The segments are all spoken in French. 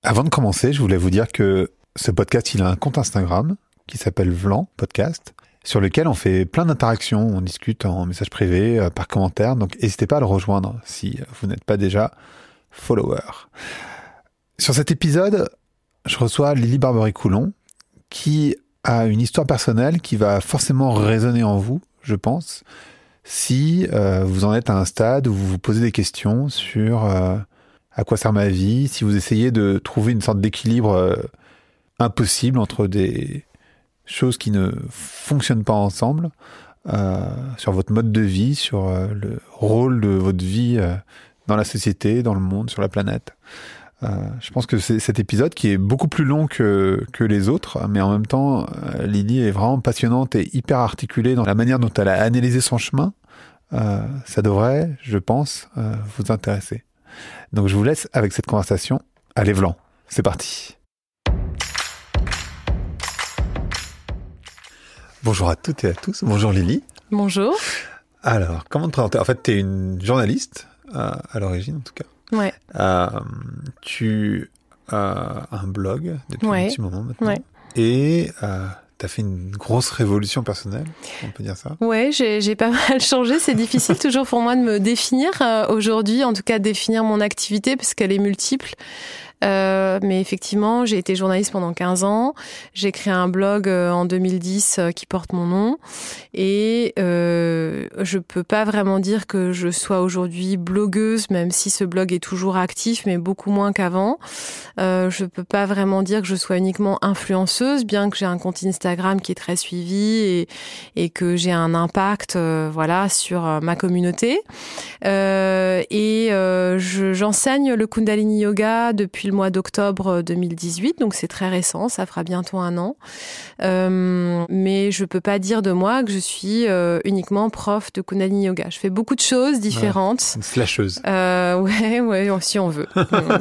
Avant de commencer, je voulais vous dire que ce podcast, il a un compte Instagram qui s'appelle Vlan Podcast, sur lequel on fait plein d'interactions, on discute en message privé, par commentaire, donc n'hésitez pas à le rejoindre si vous n'êtes pas déjà follower. Sur cet épisode, je reçois Lily Barbery-Coulon, qui a une histoire personnelle qui va forcément résonner en vous, je pense, si vous en êtes à un stade où vous vous posez des questions sur à quoi sert ma vie, si vous essayez de trouver une sorte d'équilibre impossible entre des choses qui ne fonctionnent pas ensemble, sur votre mode de vie, sur le rôle de votre vie dans la société, dans le monde, sur la planète. Je pense que c'est cet épisode qui est beaucoup plus long que les autres, mais en même temps, Lily est vraiment passionnante et hyper articulée dans la manière dont elle a analysé son chemin. Ça devrait, je pense, vous intéresser. Donc je vous laisse avec cette conversation. Allez, Vlan, c'est parti. Bonjour à toutes et à tous. Bonjour Lily. Bonjour. Alors, comment te présenter ? En fait, tu es une journaliste, à l'origine en tout cas. Ouais. Tu as un blog depuis un petit moment maintenant. Ouais. Et tu as fait une grosse révolution personnelle, on peut dire ça. Ouais, j'ai pas mal changé. C'est difficile toujours pour moi de me définir aujourd'hui, en tout cas définir mon activité parce qu'elle est multiple. Mais effectivement, j'ai été journaliste pendant 15 ans. J'ai créé un blog en 2010 qui porte mon nom. Et je peux pas vraiment dire que je sois aujourd'hui blogueuse, même si ce blog est toujours actif, mais beaucoup moins qu'avant. Je peux pas vraiment dire que je sois uniquement influenceuse, bien que j'ai un compte Instagram qui est très suivi et que j'ai un impact sur ma communauté. J'enseigne le Kundalini Yoga depuis le mois d'octobre 2018, donc c'est très récent, ça fera bientôt 1 an. Mais je peux pas dire de moi que je suis uniquement prof de Kundalini Yoga. Je fais beaucoup de choses différentes. Une slasheuse. Ouais, si on veut.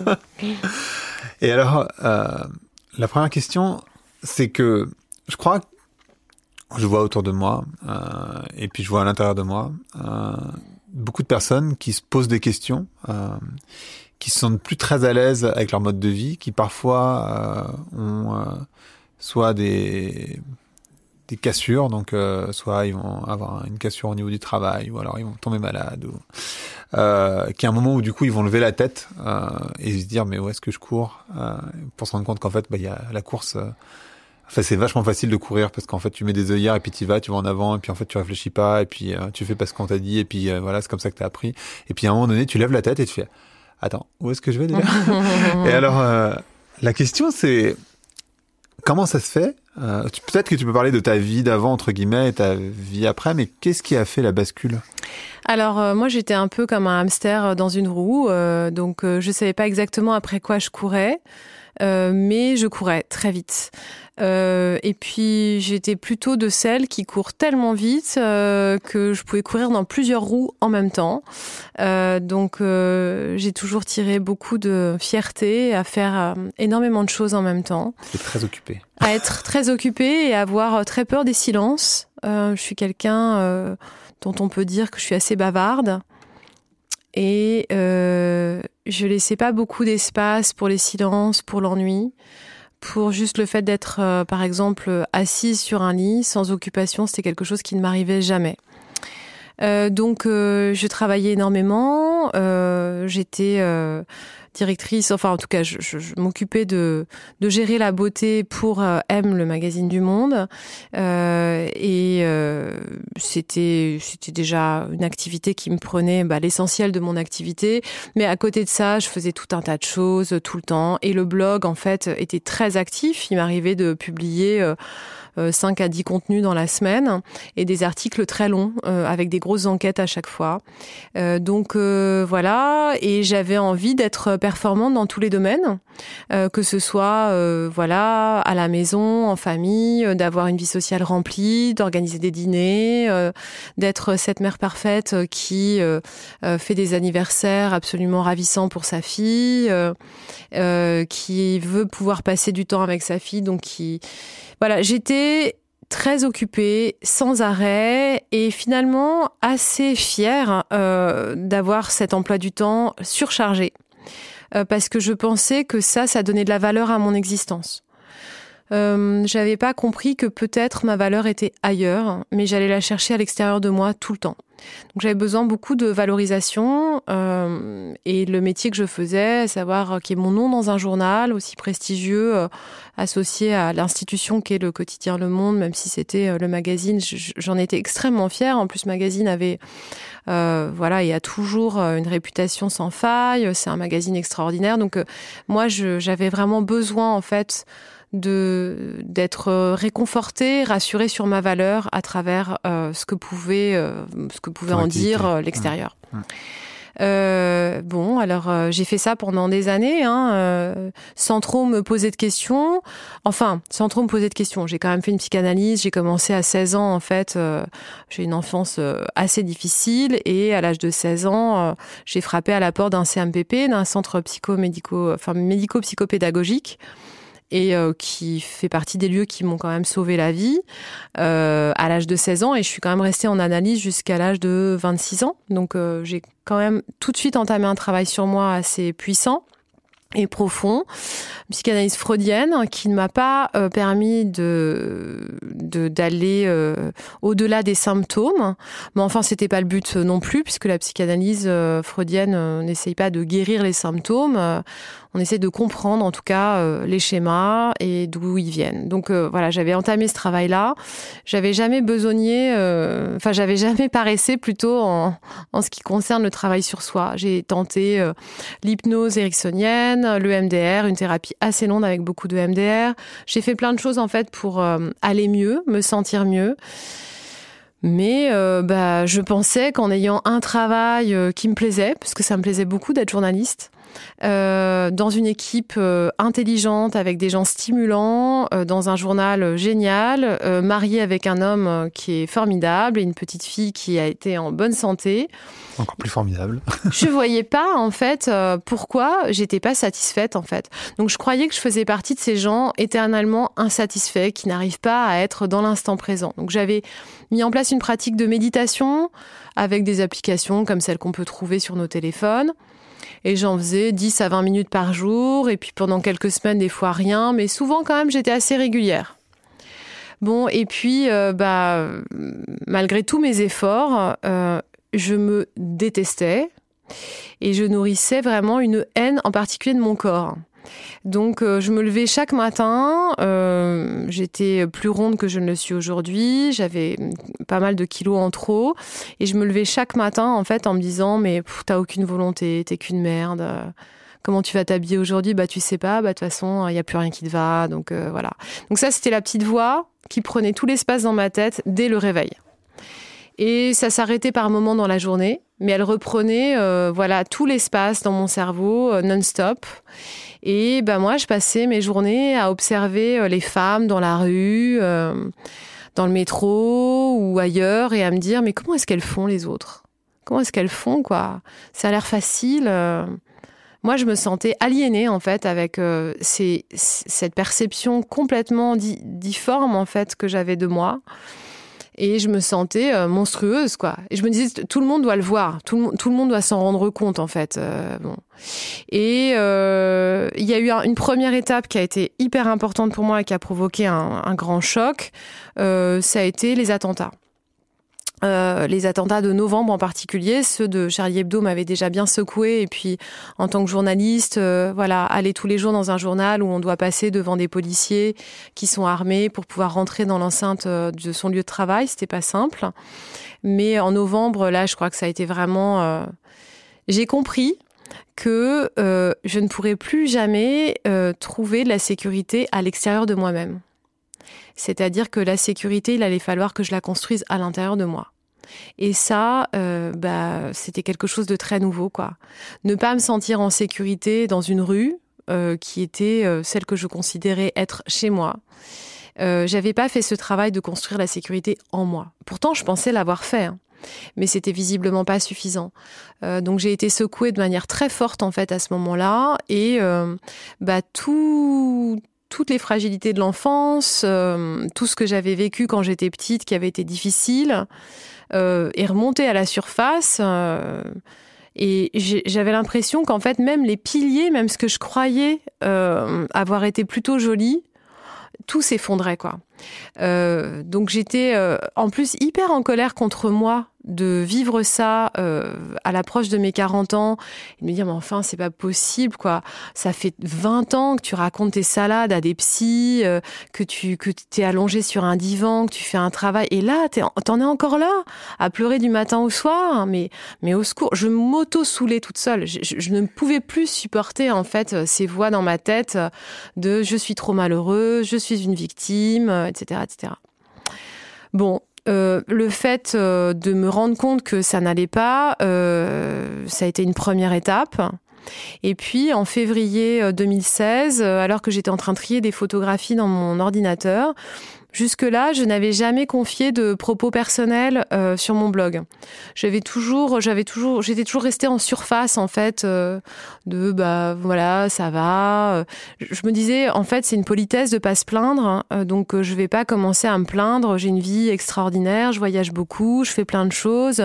Et alors, la première question, c'est que je crois que je vois autour de moi, et puis je vois à l'intérieur de moi, beaucoup de personnes qui se posent des questions, qui se sentent plus très à l'aise avec leur mode de vie, qui parfois ont soit des cassures, donc soit ils vont avoir une cassure au niveau du travail, ou alors ils vont tomber malades, ou qui a un moment où du coup ils vont lever la tête et se dire mais où est-ce que je cours, pour se rendre compte qu'en fait il y a la course. Enfin, c'est vachement facile de courir parce qu'en fait tu mets des œillères et puis tu vas en avant et puis en fait tu réfléchis pas et puis tu fais pas ce qu'on t'a dit et puis voilà, c'est comme ça que t'as appris. Et puis à un moment donné tu lèves la tête et tu fais attends, où est-ce que je vais déjà? Et alors la question c'est comment ça se fait? Peut-être que tu peux parler de ta vie d'avant entre guillemets et ta vie après, mais qu'est-ce qui a fait la bascule? Alors moi j'étais un peu comme un hamster dans une roue, donc je savais pas exactement après quoi je courais. Mais je courais très vite. Et puis j'étais plutôt de celles qui courent tellement vite que je pouvais courir dans plusieurs roues en même temps. Donc j'ai toujours tiré beaucoup de fierté à faire énormément de choses en même temps. T'es très occupée. À être très occupée et à avoir très peur des silences. Je suis quelqu'un dont on peut dire que je suis assez bavarde. Et je laissais pas beaucoup d'espace pour les silences, pour l'ennui, pour juste le fait d'être, par exemple, assise sur un lit, sans occupation, c'était quelque chose qui ne m'arrivait jamais. Donc, je travaillais énormément, j'étais directrice, enfin en tout cas, je m'occupais de gérer la beauté pour M, le magazine du Monde, c'était déjà une activité qui me prenait l'essentiel de mon activité, mais à côté de ça, je faisais tout un tas de choses tout le temps, et le blog en fait était très actif. Il m'arrivait de publier 5 à 10 contenus dans la semaine et des articles très longs avec des grosses enquêtes à chaque fois. Donc voilà, et j'avais envie d'être performante dans tous les domaines, que ce soit à la maison, en famille, d'avoir une vie sociale remplie, d'organiser des dîners, d'être cette mère parfaite qui fait des anniversaires absolument ravissants pour sa fille, qui veut pouvoir passer du temps avec sa fille, donc j'étais très occupée, sans arrêt, et finalement assez fière d'avoir cet emploi du temps surchargé. parce que je pensais que ça donnait de la valeur à mon existence. J'avais pas compris que peut-être ma valeur était ailleurs, mais j'allais la chercher à l'extérieur de moi tout le temps. Donc j'avais besoin beaucoup de valorisation et le métier que je faisais, à savoir qu'il y ait mon nom dans un journal aussi prestigieux associé à l'institution qu'est le quotidien Le Monde, même si c'était le magazine, j'en étais extrêmement fière. En plus, le magazine avait et a toujours une réputation sans faille. C'est un magazine extraordinaire. Donc moi, j'avais vraiment besoin en fait d'être réconfortée, rassurée sur ma valeur à travers ce que pouvait en dire l'extérieur. J'ai fait ça pendant des années, sans trop me poser de questions. Enfin, sans trop me poser de questions. J'ai quand même fait une psychanalyse. J'ai commencé à 16 ans, en fait. J'ai une enfance assez difficile. Et à l'âge de 16 ans, j'ai frappé à la porte d'un CMPP, d'un centre médico-psychopédagogique. Et qui fait partie des lieux qui m'ont quand même sauvé la vie à l'âge de 16 ans. Et je suis quand même restée en analyse jusqu'à l'âge de 26 ans. Donc j'ai quand même tout de suite entamé un travail sur moi assez puissant et profond, psychanalyse freudienne, qui ne m'a pas permis d'aller au-delà des symptômes. Mais enfin, c'était pas le but non plus, puisque la psychanalyse freudienne n'essaye pas de guérir les symptômes. On essaie de comprendre, en tout cas, les schémas et d'où ils viennent. Donc j'avais entamé ce travail-là. J'avais jamais j'avais jamais paressé plutôt en ce qui concerne le travail sur soi. J'ai tenté l'hypnose ericksonienne, le MDR, une thérapie assez longue avec beaucoup de MDR. J'ai fait plein de choses en fait pour aller mieux, me sentir mieux. Mais je pensais qu'en ayant un travail qui me plaisait, parce que ça me plaisait beaucoup d'être journaliste, dans une équipe intelligente, avec des gens stimulants, dans un journal génial, mariée avec un homme qui est formidable et une petite fille qui a été en bonne santé. Encore plus formidable. Je voyais pas, en fait, pourquoi j'étais pas satisfaite, en fait. Donc, je croyais que je faisais partie de ces gens éternellement insatisfaits, qui n'arrivent pas à être dans l'instant présent. Donc, j'avais mis en place une pratique de méditation avec des applications comme celles qu'on peut trouver sur nos téléphones. Et j'en faisais 10 à 20 minutes par jour. Et puis, pendant quelques semaines, des fois, rien. Mais souvent, quand même, j'étais assez régulière. Bon, et puis, malgré tous mes efforts, je me détestais et je nourrissais vraiment une haine en particulier de mon corps. Donc je me levais chaque matin, j'étais plus ronde que je ne le suis aujourd'hui, j'avais pas mal de kilos en trop et je me levais chaque matin en fait en me disant mais t'as aucune volonté, t'es qu'une merde. Comment tu vas t'habiller aujourd'hui ? Tu sais pas, de toute façon, il n'y a plus rien qui te va. Donc voilà. Donc ça, c'était la petite voix qui prenait tout l'espace dans ma tête dès le réveil. Et ça s'arrêtait par moments dans la journée, mais elle reprenait tout l'espace dans mon cerveau non-stop. Et moi, je passais mes journées à observer les femmes dans la rue, dans le métro ou ailleurs, et à me dire mais comment est-ce qu'elles font les autres ? Comment est-ce qu'elles font quoi ? Ça a l'air facile. Moi, je me sentais aliénée en fait avec cette perception complètement difforme en fait que j'avais de moi. Et je me sentais monstrueuse, quoi. Et je me disais, tout le monde doit le voir. Tout le monde doit s'en rendre compte, en fait. Et il y a eu une première étape qui a été hyper importante pour moi et qui a provoqué un grand choc. Ça a été les attentats. Les attentats de novembre en particulier, ceux de Charlie Hebdo m'avaient déjà bien secouée. Et puis, en tant que journaliste, aller tous les jours dans un journal où on doit passer devant des policiers qui sont armés pour pouvoir rentrer dans l'enceinte de son lieu de travail, c'était pas simple. Mais en novembre, là, je crois que ça a été vraiment... J'ai compris que je ne pourrais plus jamais trouver de la sécurité à l'extérieur de moi-même. C'est-à-dire que la sécurité, il allait falloir que je la construise à l'intérieur de moi. Et ça, c'était quelque chose de très nouveau, quoi. Ne pas me sentir en sécurité dans une rue qui était celle que je considérais être chez moi. J'avais pas fait ce travail de construire la sécurité en moi. Pourtant, je pensais l'avoir fait, mais c'était visiblement pas suffisant. Donc j'ai été secouée de manière très forte en fait à ce moment-là, et toutes les fragilités de l'enfance, tout ce que j'avais vécu quand j'étais petite, qui avait été difficile, est remonté à la surface. Et j'avais l'impression qu'en fait, même les piliers, même ce que je croyais avoir été plutôt joli, tout s'effondrait, quoi. Donc j'étais en plus hyper en colère contre moi de vivre ça à l'approche de mes 40 ans et de me dire mais enfin c'est pas possible, quoi. Ça fait 20 ans que tu racontes tes salades à des psys, que t'es allongé sur un divan, que tu fais un travail et là t'en es encore là à pleurer du matin au soir, mais au secours. Je m'auto-soulais toute seule. Je ne pouvais plus supporter en fait ces voix dans ma tête de je suis trop malheureuse, je suis une victime, etc. etc. Bon, le fait de me rendre compte que ça n'allait pas, ça a été une première étape. Et puis, en février 2016, alors que j'étais en train de trier des photographies dans mon ordinateur, jusque-là, je n'avais jamais confié de propos personnels sur mon blog. J'étais toujours restée en surface, en fait, voilà, ça va. Je me disais, en fait, c'est une politesse de pas se plaindre, donc je vais pas commencer à me plaindre. J'ai une vie extraordinaire, je voyage beaucoup, je fais plein de choses.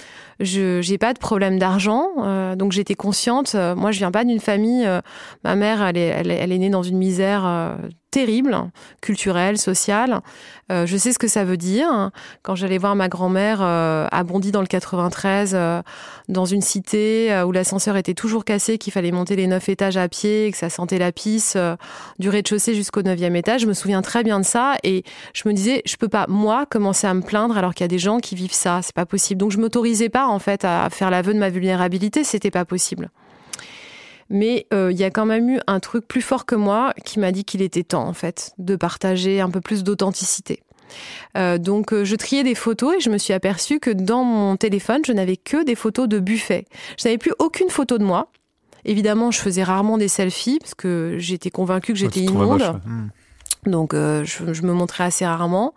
J'ai pas de problème d'argent, donc j'étais consciente. Moi, je viens pas d'une famille. Ma mère, elle est née dans une misère terrible, culturelle, sociale. Je sais ce que ça veut dire. Quand j'allais voir ma grand-mère à Bondy dans le 93, dans une cité où l'ascenseur était toujours cassé, qu'il fallait monter les 9 étages à pied, que ça sentait la pisse du rez-de-chaussée jusqu'au 9e étage, je me souviens très bien de ça et je me disais, je peux pas, moi, commencer à me plaindre alors qu'il y a des gens qui vivent ça. C'est pas possible. Donc je m'autorisais pas, en fait, à faire l'aveu de ma vulnérabilité. C'était pas possible. Mais il y a quand même eu un truc plus fort que moi qui m'a dit qu'il était temps, en fait, de partager un peu plus d'authenticité. Donc je triais des photos et je me suis aperçue que dans mon téléphone, je n'avais que des photos de buffet. Je n'avais plus aucune photo de moi. Évidemment, je faisais rarement des selfies parce que j'étais convaincue que j'étais immonde. Donc je me montrais assez rarement.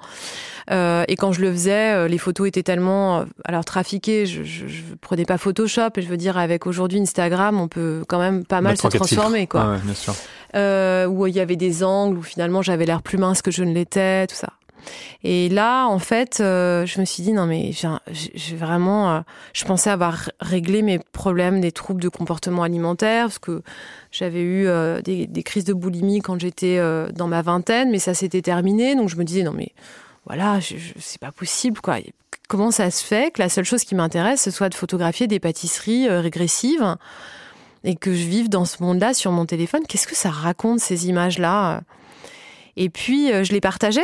Et quand je le faisais, les photos étaient tellement trafiquées. Je prenais pas Photoshop. Et je veux dire, avec aujourd'hui Instagram, on peut quand même pas mal se transformer, quoi. Ah ouais, bien sûr. Où il y avait des angles où finalement j'avais l'air plus mince que je ne l'étais, tout ça. Et là, en fait, je me suis dit non mais j'ai vraiment, je pensais avoir réglé mes problèmes des troubles de comportement alimentaire parce que j'avais eu des crises de boulimie quand j'étais dans ma vingtaine, mais ça s'était terminé. Donc je me disais non mais voilà, c'est pas possible, quoi. Comment ça se fait que la seule chose qui m'intéresse, ce soit de photographier des pâtisseries régressives et que je vive dans ce monde-là sur mon téléphone? Qu'est-ce que ça raconte, ces images-là? Et puis, je les partageais.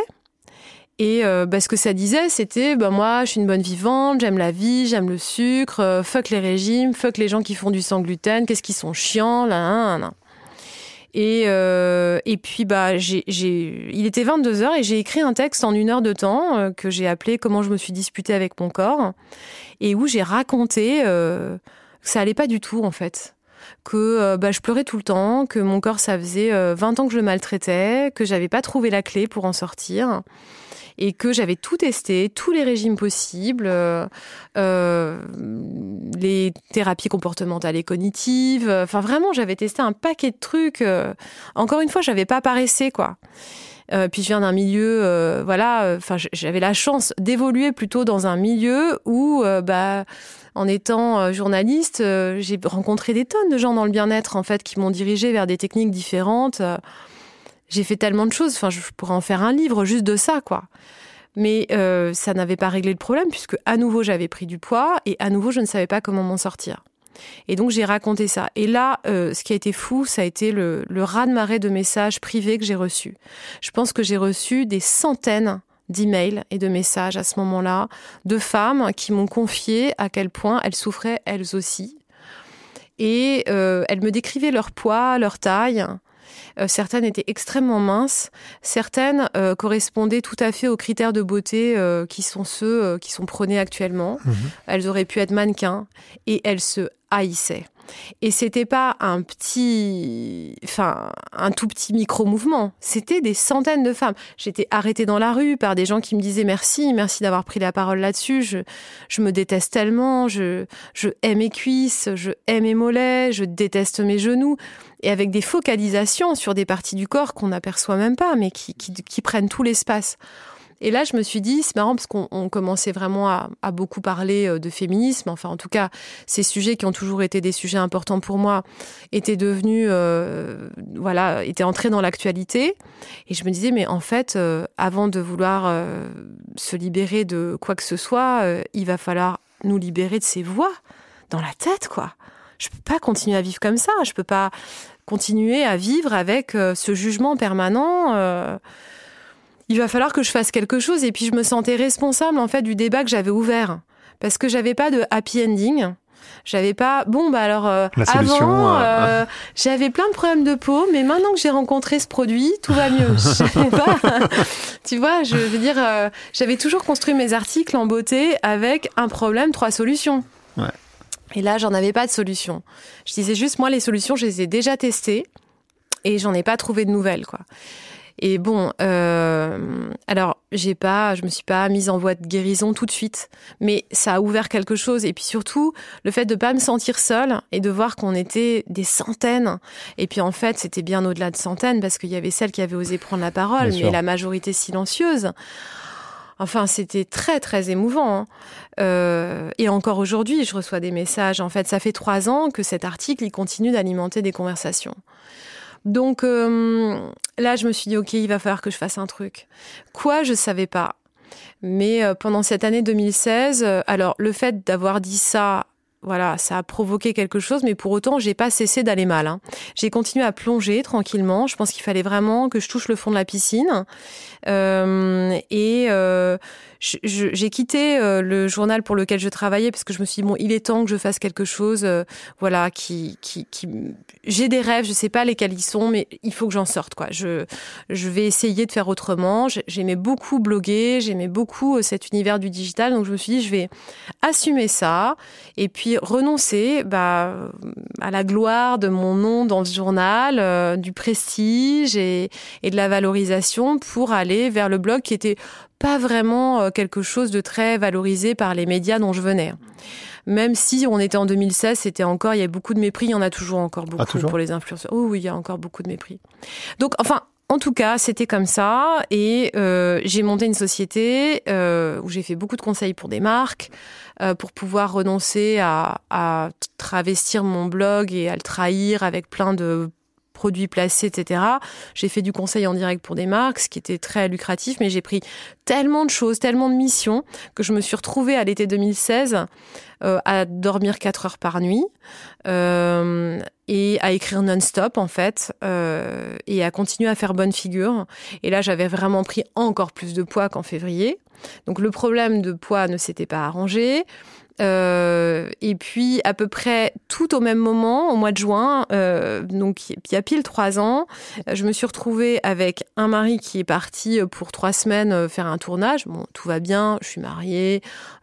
Et ce que ça disait, c'était moi, je suis une bonne vivante, j'aime la vie, j'aime le sucre, fuck les régimes, fuck les gens qui font du sans gluten, qu'est-ce qu'ils sont chiants, là. Et puis il était 22h et j'ai écrit un texte en 1 heure de temps que j'ai appelé Comment je me suis disputée avec mon corps, et où j'ai raconté que ça allait pas du tout, en fait. Que je pleurais tout le temps, que mon corps, ça faisait 20 ans que je le maltraitais, que j'avais pas trouvé la clé pour en sortir. Et que j'avais tout testé, tous les régimes possibles, les thérapies comportementales et cognitives. Enfin, vraiment, j'avais testé un paquet de trucs. Encore une fois, j'avais pas paressé, quoi. Puis je viens d'un milieu, j'avais la chance d'évoluer plutôt dans un milieu où, en étant journaliste, j'ai rencontré des tonnes de gens dans le bien-être, en fait, qui m'ont dirigée vers des techniques différentes. J'ai fait tellement de choses, je pourrais en faire un livre juste de ça, quoi. Mais ça n'avait pas réglé le problème, puisque à nouveau j'avais pris du poids et à nouveau je ne savais pas comment m'en sortir. Et donc j'ai raconté ça. Et là, ce qui a été fou, ça a été le raz-de-marée de messages privés que j'ai reçus. Je pense que j'ai reçu des centaines d'emails et de messages à ce moment-là, de femmes qui m'ont confié à quel point elles souffraient elles aussi. Et elles me décrivaient leur poids, leur taille. Certaines étaient extrêmement minces, certaines correspondaient tout à fait aux critères de beauté qui sont ceux qui sont prônés actuellement. Mmh. Elles auraient pu être mannequins et elles se haïssaient. Et c'était pas un tout petit micro-mouvement. C'était des centaines de femmes. J'étais arrêtée dans la rue par des gens qui me disaient merci d'avoir pris la parole là-dessus. Je me déteste tellement. Je hais mes cuisses, je hais mes mollets, je déteste mes genoux. Et avec des focalisations sur des parties du corps qu'on n'aperçoit même pas, mais qui prennent tout l'espace. Et là, je me suis dit, c'est marrant parce qu'on commençait vraiment à beaucoup parler de féminisme. Enfin, en tout cas, ces sujets qui ont toujours été des sujets importants pour moi étaient devenus, étaient entrés dans l'actualité. Et je me disais, mais en fait, avant de vouloir se libérer de quoi que ce soit, il va falloir nous libérer de ces voix dans la tête, quoi. Je peux pas continuer à vivre comme ça. Je peux pas continuer à vivre avec ce jugement permanent. Il va falloir que je fasse quelque chose. Et puis, je me sentais responsable, en fait, du débat que j'avais ouvert. Parce que j'avais pas de happy ending. J'avais pas... La solution, avant, j'avais plein de problèmes de peau, mais maintenant que j'ai rencontré ce produit, tout va mieux. Je savais pas... Tu vois, je veux dire, j'avais toujours construit mes articles en beauté avec un problème, 3 solutions. Ouais. Et là, j'en avais pas de solution. Je disais juste, moi, les solutions, je les ai déjà testées et j'en ai pas trouvé de nouvelles, quoi. Et bon, alors, je me suis pas mise en voie de guérison tout de suite, mais ça a ouvert quelque chose. Et puis surtout, le fait de pas me sentir seule et de voir qu'on était des centaines. Et puis en fait, c'était bien au-delà de centaines parce qu'il y avait celles qui avaient osé prendre la parole, mais la majorité silencieuse. Enfin, c'était très, très émouvant. Et encore aujourd'hui, je reçois des messages. En fait, ça fait 3 ans que cet article, il continue d'alimenter des conversations. Donc là, je me suis dit, OK, il va falloir que je fasse un truc. Quoi, je savais pas. Mais pendant cette année 2016, alors le fait d'avoir dit ça, voilà, ça a provoqué quelque chose, mais pour autant, j'ai pas cessé d'aller mal, hein. J'ai continué à plonger tranquillement. Je pense qu'il fallait vraiment que je touche le fond de la piscine. J'ai quitté le journal pour lequel je travaillais parce que je me suis dit, bon, il est temps que je fasse quelque chose, j'ai des rêves, je sais pas lesquels ils sont, mais il faut que j'en sorte, quoi. Je vais essayer de faire autrement. J'aimais beaucoup bloguer, j'aimais beaucoup cet univers du digital, donc je me suis dit, je vais assumer ça et puis renoncer à la gloire de mon nom dans le journal, du prestige et de la valorisation pour aller vers le blog qui était pas vraiment quelque chose de très valorisé par les médias dont je venais. Même si on était en 2016, il y avait beaucoup de mépris, il y en a toujours encore beaucoup pour les influenceurs. Oh oui, il y a encore beaucoup de mépris. Donc, enfin, en tout cas, c'était comme ça. Et j'ai monté une société où j'ai fait beaucoup de conseils pour des marques, pour pouvoir renoncer à travestir mon blog et à le trahir avec plein de produits placés, etc. J'ai fait du conseil en direct pour des marques, ce qui était très lucratif, mais j'ai pris tellement de choses, tellement de missions, que je me suis retrouvée à l'été 2016 à dormir 4 heures par nuit et à écrire non-stop, en fait, et à continuer à faire bonne figure. Et là, j'avais vraiment pris encore plus de poids qu'en février. Donc, le problème de poids ne s'était pas arrangé. Et puis à peu près tout au même moment, au mois de juin, donc il y a pile 3 ans, je me suis retrouvée avec un mari qui est parti pour 3 semaines faire un tournage. Bon, tout va bien, je suis mariée,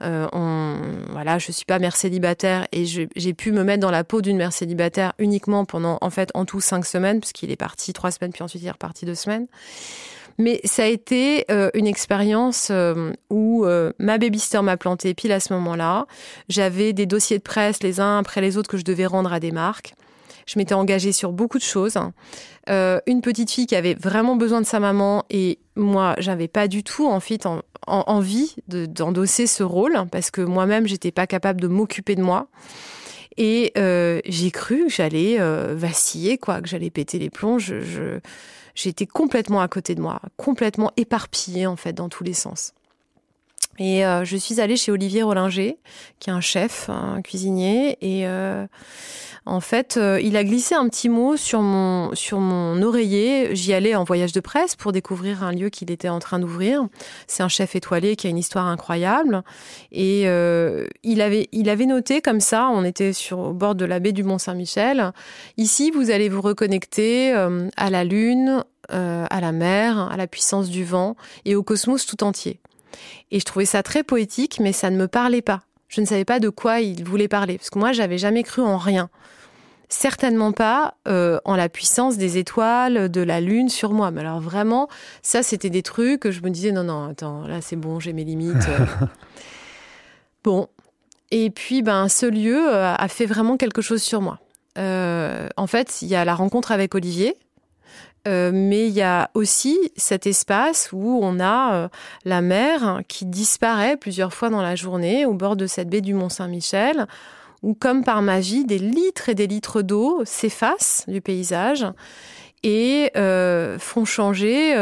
je suis pas mère célibataire et j'ai pu me mettre dans la peau d'une mère célibataire uniquement pendant, en tout 5 semaines, puisqu'il est parti 3 semaines, puis ensuite il est reparti 2 semaines. Mais ça a été une expérience où ma babysitter m'a plantée pile à ce moment-là. J'avais des dossiers de presse les uns après les autres que je devais rendre à des marques. Je m'étais engagée sur beaucoup de choses. Une petite fille qui avait vraiment besoin de sa maman et moi, j'avais pas du tout envie d'endosser ce rôle parce que moi-même, j'étais pas capable de m'occuper de moi. Et j'ai cru que j'allais vaciller, quoi, que j'allais péter les plombs. J'étais complètement à côté de moi, complètement éparpillée en fait dans tous les sens. Et je suis allée chez Olivier Rollinger, qui est un chef, un cuisinier, et en fait, il a glissé un petit mot sur mon oreiller. J'y allais en voyage de presse pour découvrir un lieu qu'il était en train d'ouvrir. C'est un chef étoilé qui a une histoire incroyable. Et il avait noté comme ça, on était au bord de la baie du Mont-Saint-Michel. Ici, vous allez vous reconnecter à la lune, à la mer, à la puissance du vent et au cosmos tout entier. Et je trouvais ça très poétique, mais ça ne me parlait pas. Je ne savais pas de quoi il voulait parler, parce que moi, j'avais jamais cru en rien. Certainement pas en la puissance des étoiles, de la lune sur moi. Mais alors vraiment, ça, c'était des trucs que je me disais, non, attends, là, c'est bon, j'ai mes limites. Bon. Et puis, ce lieu a fait vraiment quelque chose sur moi. En fait, il y a la rencontre avec Olivier, Mais il y a aussi cet espace où on a la mer qui disparaît plusieurs fois dans la journée au bord de cette baie du Mont-Saint-Michel, où comme par magie, des litres et des litres d'eau s'effacent du paysage et font changer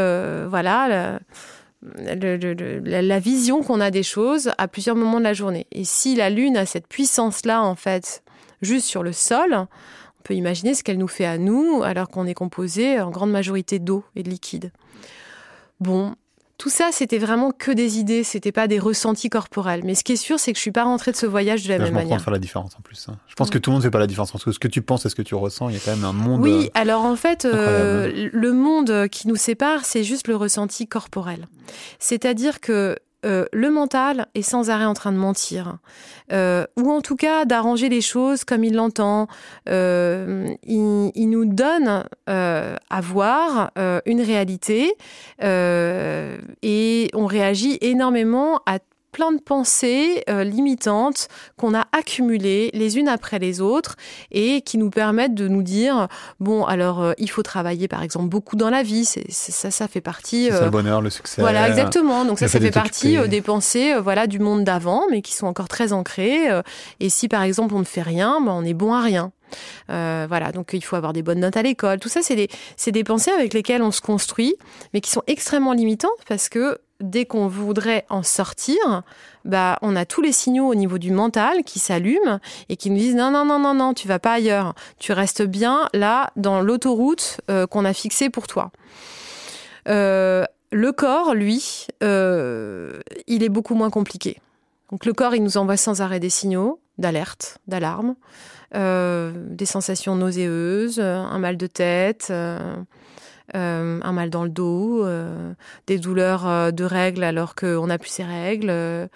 la vision qu'on a des choses à plusieurs moments de la journée. Et si la Lune a cette puissance-là, en fait, juste sur le sol, on peut imaginer ce qu'elle nous fait à nous, alors qu'on est composé en grande majorité d'eau et de liquide. Bon, tout ça, c'était vraiment que des idées, c'était pas des ressentis corporels. Mais ce qui est sûr, c'est que je suis pas rentrée de ce voyage de la même manière. Je faire la différence en plus. Je pense que tout le monde ne fait pas la différence entre ce que tu penses et ce que tu ressens. Il y a quand même un monde. Oui, alors en fait, le monde qui nous sépare, c'est juste le ressenti corporel. C'est-à-dire que le mental est sans arrêt en train de mentir, ou en tout cas d'arranger les choses comme il l'entend. Il nous donne à voir une réalité et on réagit énormément à plein de pensées limitantes qu'on a accumulées les unes après les autres et qui nous permettent de nous dire bon alors il faut travailler par exemple beaucoup dans la vie, ça fait partie c'est ça le bonheur, le succès. Voilà exactement, donc ça fait partie des pensées du monde d'avant mais qui sont encore très ancrées et si par exemple on ne fait rien, on est bon à rien. Donc il faut avoir des bonnes notes à l'école, tout ça c'est des pensées avec lesquelles on se construit mais qui sont extrêmement limitantes parce que dès qu'on voudrait en sortir, on a tous les signaux au niveau du mental qui s'allument et qui nous disent non, tu vas pas ailleurs. Tu restes bien là dans l'autoroute qu'on a fixée pour toi. Le corps, lui, il est beaucoup moins compliqué. Donc le corps, il nous envoie sans arrêt des signaux d'alerte, d'alarme, des sensations nauséeuses, un mal de tête. Un mal dans le dos, des douleurs de règles alors qu'on n'a plus ses règles.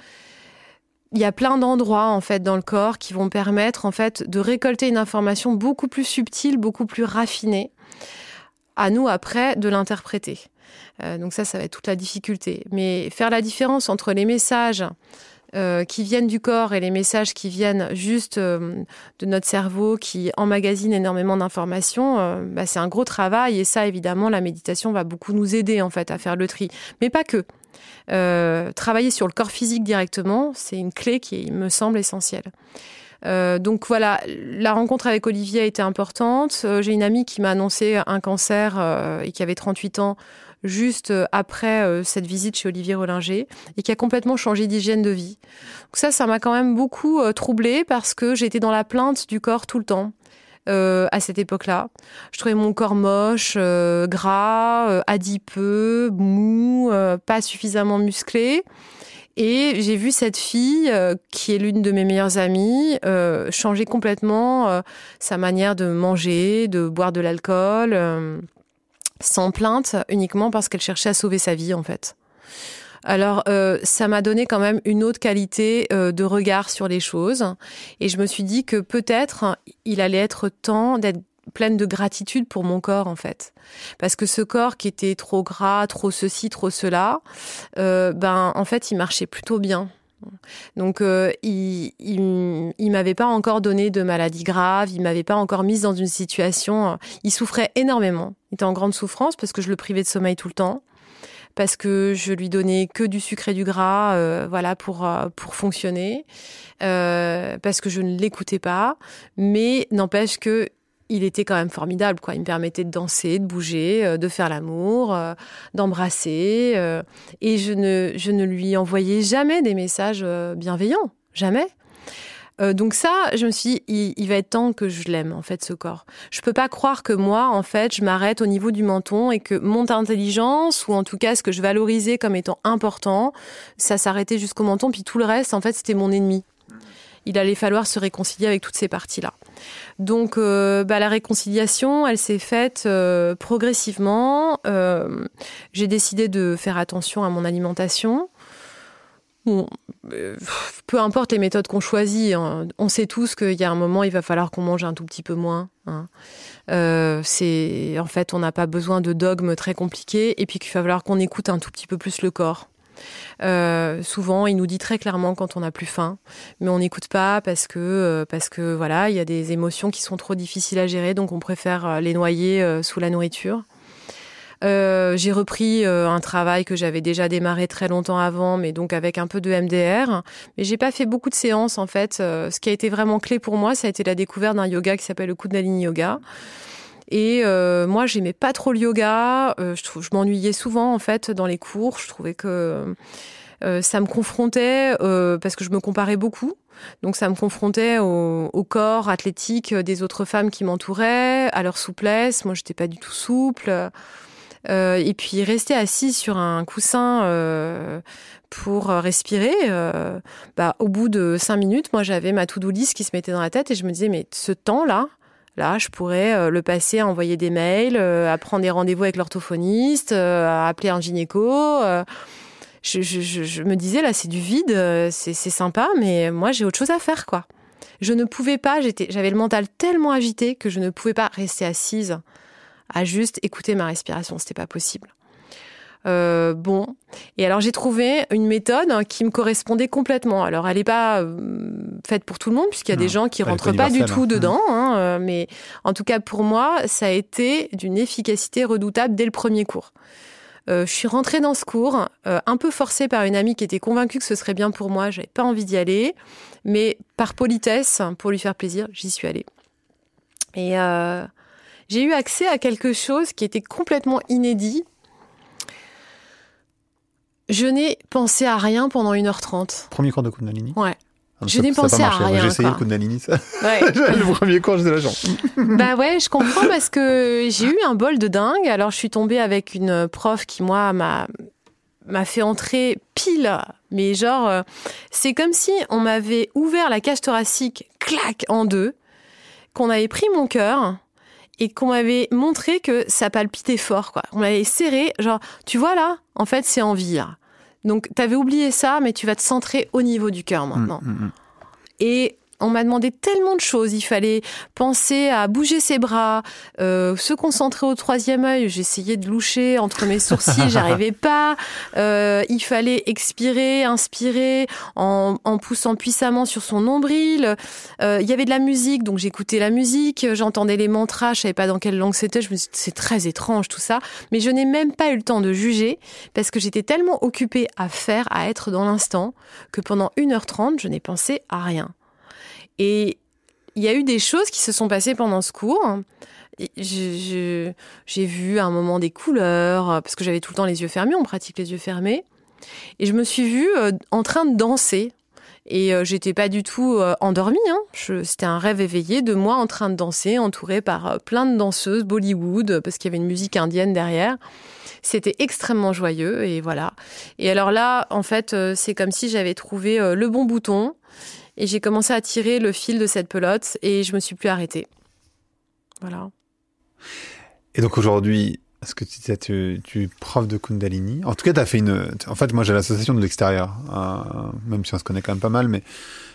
Il y a plein d'endroits en fait dans le corps qui vont permettre en fait de récolter une information beaucoup plus subtile, beaucoup plus raffinée. À nous après de l'interpréter. Donc ça va être toute la difficulté. Mais faire la différence entre les messages qui viennent du corps et les messages qui viennent juste de notre cerveau qui emmagasine énormément d'informations, c'est un gros travail et ça évidemment la méditation va beaucoup nous aider en fait à faire le tri, mais pas que. Travailler sur le corps physique directement, c'est une clé qui me semble essentielle. Donc voilà, la rencontre avec Olivier a été importante. J'ai une amie qui m'a annoncé un cancer et qui avait 38 ans juste après cette visite chez Olivier Rollinger et qui a complètement changé d'hygiène de vie. Donc ça m'a quand même beaucoup troublée parce que j'étais dans la plainte du corps tout le temps. À cette époque-là. Je trouvais mon corps moche, gras, adipeux, mou, pas suffisamment musclé. Et j'ai vu cette fille, qui est l'une de mes meilleures amies, changer complètement sa manière de manger, de boire de l'alcool, sans plainte, uniquement parce qu'elle cherchait à sauver sa vie, en fait. Alors, ça m'a donné quand même une autre qualité de regard sur les choses. Et je me suis dit que peut-être, il allait être temps d'être pleine de gratitude pour mon corps, en fait. Parce que ce corps qui était trop gras, trop ceci, trop cela, en fait, il marchait plutôt bien. Donc, il m'avait pas encore donné de maladie grave, il m'avait pas encore mise dans une situation... il souffrait énormément. Il était en grande souffrance parce que je le privais de sommeil tout le temps. Parce que je lui donnais que du sucre et du gras, pour fonctionner, parce que je ne l'écoutais pas, mais n'empêche que il était quand même formidable, quoi. Il me permettait de danser, de bouger, de faire l'amour, d'embrasser, et je ne lui envoyais jamais des messages bienveillants, jamais. Donc ça, je me suis dit, il va être temps que je l'aime, en fait, ce corps. Je peux pas croire que moi, en fait, je m'arrête au niveau du menton et que mon intelligence, ou en tout cas ce que je valorisais comme étant important, ça s'arrêtait jusqu'au menton, puis tout le reste, en fait, c'était mon ennemi. Il allait falloir se réconcilier avec toutes ces parties-là. Donc, la réconciliation, elle s'est faite progressivement. J'ai décidé de faire attention à mon alimentation. Bon, peu importe les méthodes qu'on choisit, hein, on sait tous qu'il y a un moment, il va falloir qu'on mange un tout petit peu moins. Hein. En fait, on n'a pas besoin de dogmes très compliqués et puis qu'il va falloir qu'on écoute un tout petit peu plus le corps. Souvent, il nous dit très clairement quand on n'a plus faim, mais on n'écoute pas parce que voilà, il y a des émotions qui sont trop difficiles à gérer, donc on préfère les noyer sous la nourriture. J'ai repris un travail que j'avais déjà démarré très longtemps avant, mais donc avec un peu de MDR. Mais j'ai pas fait beaucoup de séances en fait. Ce qui a été vraiment clé pour moi, ça a été la découverte d'un yoga qui s'appelle le Kundalini Yoga. Et moi, j'aimais pas trop le yoga. Je m'ennuyais souvent en fait dans les cours. Je trouvais que ça me confrontait parce que je me comparais beaucoup. Donc ça me confrontait au corps athlétique des autres femmes qui m'entouraient, à leur souplesse. Moi, j'étais pas du tout souple. Et puis rester assise sur un coussin pour respirer, au bout de 5 minutes, moi j'avais ma to-do list qui se mettait dans la tête et je me disais mais ce temps-là, je pourrais le passer à envoyer des mails, à prendre des rendez-vous avec l'orthophoniste, à appeler un gynéco. Je me disais, là, c'est du vide, c'est sympa, mais moi, j'ai autre chose à faire, quoi. Je ne pouvais pas, j'avais le mental tellement agité que je ne pouvais pas rester assise à juste écouter ma respiration. C'était pas possible. Et alors, j'ai trouvé une méthode qui me correspondait complètement. Alors, elle n'est pas faite pour tout le monde, puisqu'il y a des gens qui rentrent pas du tout dedans. Mais en tout cas, pour moi, ça a été d'une efficacité redoutable dès le premier cours. Je suis rentrée dans ce cours, un peu forcée par une amie qui était convaincue que ce serait bien pour moi. J'avais pas envie d'y aller, mais par politesse, pour lui faire plaisir, j'y suis allée. Et j'ai eu accès à quelque chose qui était complètement inédit. Je n'ai pensé à rien pendant 1h30. Premier cours de Kundalini. Ouais. Je n'ai pensé à rien. J'ai essayé le Kundalini, ça. Ouais. Le premier cours, j'étais là, genre. Bah ouais, je comprends parce que j'ai eu un bol de dingue. Alors, je suis tombée avec une prof qui, moi, m'a fait entrer pile. Mais genre, c'est comme si on m'avait ouvert la cage thoracique, clac, en deux, qu'on avait pris mon cœur et qu'on m'avait montré que ça palpitait fort, quoi. On m'avait serré, genre, tu vois là, en fait, c'est en vie, là. Donc, t'avais oublié ça, mais tu vas te centrer au niveau du cœur maintenant. Et on m'a demandé tellement de choses. Il fallait penser à bouger ses bras, se concentrer au 3e œil. J'essayais de loucher entre mes sourcils, j'arrivais pas. Il fallait expirer, inspirer en poussant puissamment sur son nombril. Il y avait de la musique, donc j'écoutais la musique. J'entendais les mantras, je savais pas dans quelle langue c'était. Je me suis dit, c'est très étrange tout ça. Mais je n'ai même pas eu le temps de juger parce que j'étais tellement occupée à faire, à être dans l'instant, que pendant 1h30, je n'ai pensé à rien. Et il y a eu des choses qui se sont passées pendant ce cours. J'ai vu à un moment des couleurs, parce que j'avais tout le temps les yeux fermés, on pratique les yeux fermés. Et je me suis vue en train de danser. Et j'étais pas du tout endormie. C'était un rêve éveillé de moi en train de danser, entourée par plein de danseuses Bollywood, parce qu'il y avait une musique indienne derrière. C'était extrêmement joyeux, et voilà. Et alors là, en fait, c'est comme si j'avais trouvé le bon bouton. Et j'ai commencé à tirer le fil de cette pelote et je me suis plus arrêtée. Voilà. Et donc aujourd'hui, est-ce que tu es prof de Kundalini? En tout cas, tu as fait une... En fait, moi, j'ai l'association de l'extérieur, même si on se connaît quand même pas mal, mais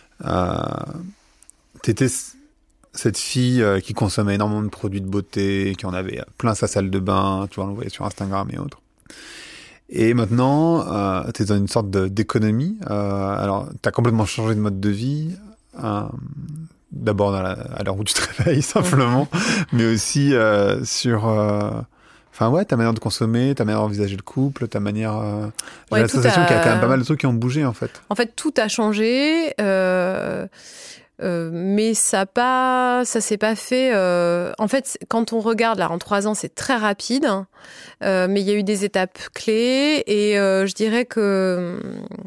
tu étais cette fille qui consommait énormément de produits de beauté, qui en avait plein sa salle de bain, tu vois, on le voyait sur Instagram et autres. Et maintenant, tu es dans une sorte d'économie. Alors, tu as complètement changé de mode de vie. D'abord à l'heure où tu te réveilles, simplement. Mais aussi sur... ta manière de consommer, ta manière d'envisager le couple, ta manière... J'ai la sensation qu'il y a quand même pas mal de trucs qui ont bougé, en fait. En fait, tout a changé. Mais ça s'est pas fait. En fait, quand on regarde là en 3 ans, c'est très rapide. Mais il y a eu des étapes clés et je dirais que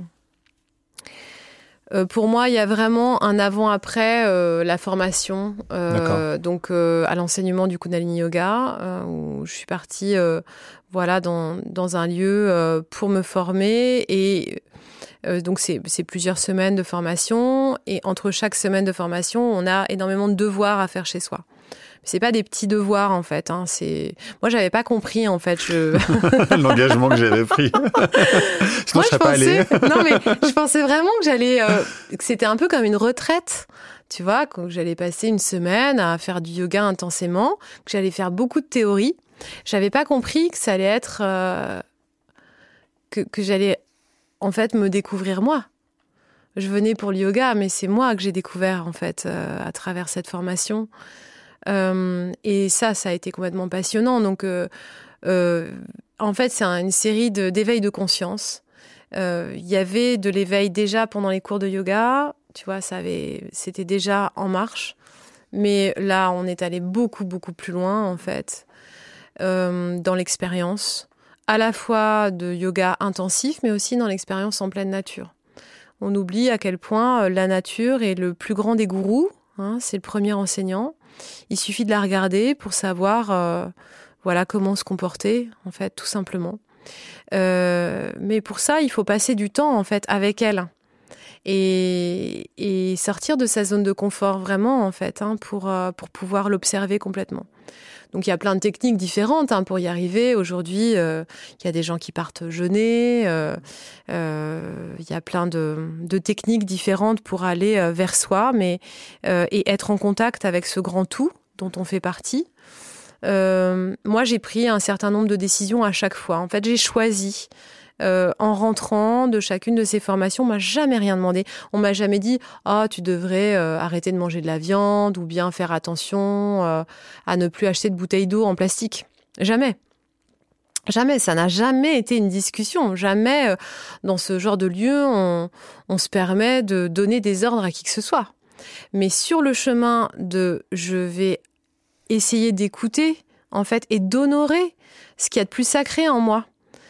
pour moi, il y a vraiment un avant-après la formation. Donc à l'enseignement du Kundalini Yoga, où je suis partie, dans un lieu pour me former et donc c'est plusieurs semaines de formation et entre chaque semaine de formation, on a énormément de devoirs à faire chez soi. C'est pas des petits devoirs en fait. Moi j'avais pas compris en fait. L'engagement que j'avais pris. Sinon je serais pas allée. Non mais je pensais vraiment que que c'était un peu comme une retraite. Tu vois, que j'allais passer une semaine à faire du yoga intensément, que j'allais faire beaucoup de théorie. J'avais pas compris que ça allait être que j'allais en fait me découvrir moi. Je venais pour le yoga, mais c'est moi que j'ai découvert en fait à travers cette formation. Et ça a été complètement passionnant. Donc, en fait, c'est une série d'éveil de conscience. Il y avait de l'éveil déjà pendant les cours de yoga. Tu vois, c'était déjà en marche. Mais là, on est allé beaucoup, beaucoup plus loin, en fait, dans l'expérience, à la fois de yoga intensif, mais aussi dans l'expérience en pleine nature. On oublie à quel point la nature est le plus grand des gourous, hein, c'est le premier enseignant. Il suffit de la regarder pour savoir comment se comporter, en fait, tout simplement. Mais pour ça, il faut passer du temps, en fait, avec elle. Et sortir de sa zone de confort vraiment en fait pour pouvoir l'observer complètement. Donc il y a plein de techniques différentes pour y arriver. Aujourd'hui, il y a des gens qui partent jeûner. Il y a plein de techniques différentes pour aller vers soi, et être en contact avec ce grand tout dont on fait partie. Moi, j'ai pris un certain nombre de décisions à chaque fois. En fait, j'ai choisi. En rentrant de chacune de ces formations, on m'a jamais rien demandé. On m'a jamais dit « tu devrais arrêter de manger de la viande ou bien faire attention à ne plus acheter de bouteilles d'eau en plastique. » Jamais. Jamais, ça n'a jamais été une discussion. Jamais, dans ce genre de lieu, on se permet de donner des ordres à qui que ce soit. Mais sur le chemin je vais essayer d'écouter, en fait, et d'honorer ce qu'il y a de plus sacré en moi.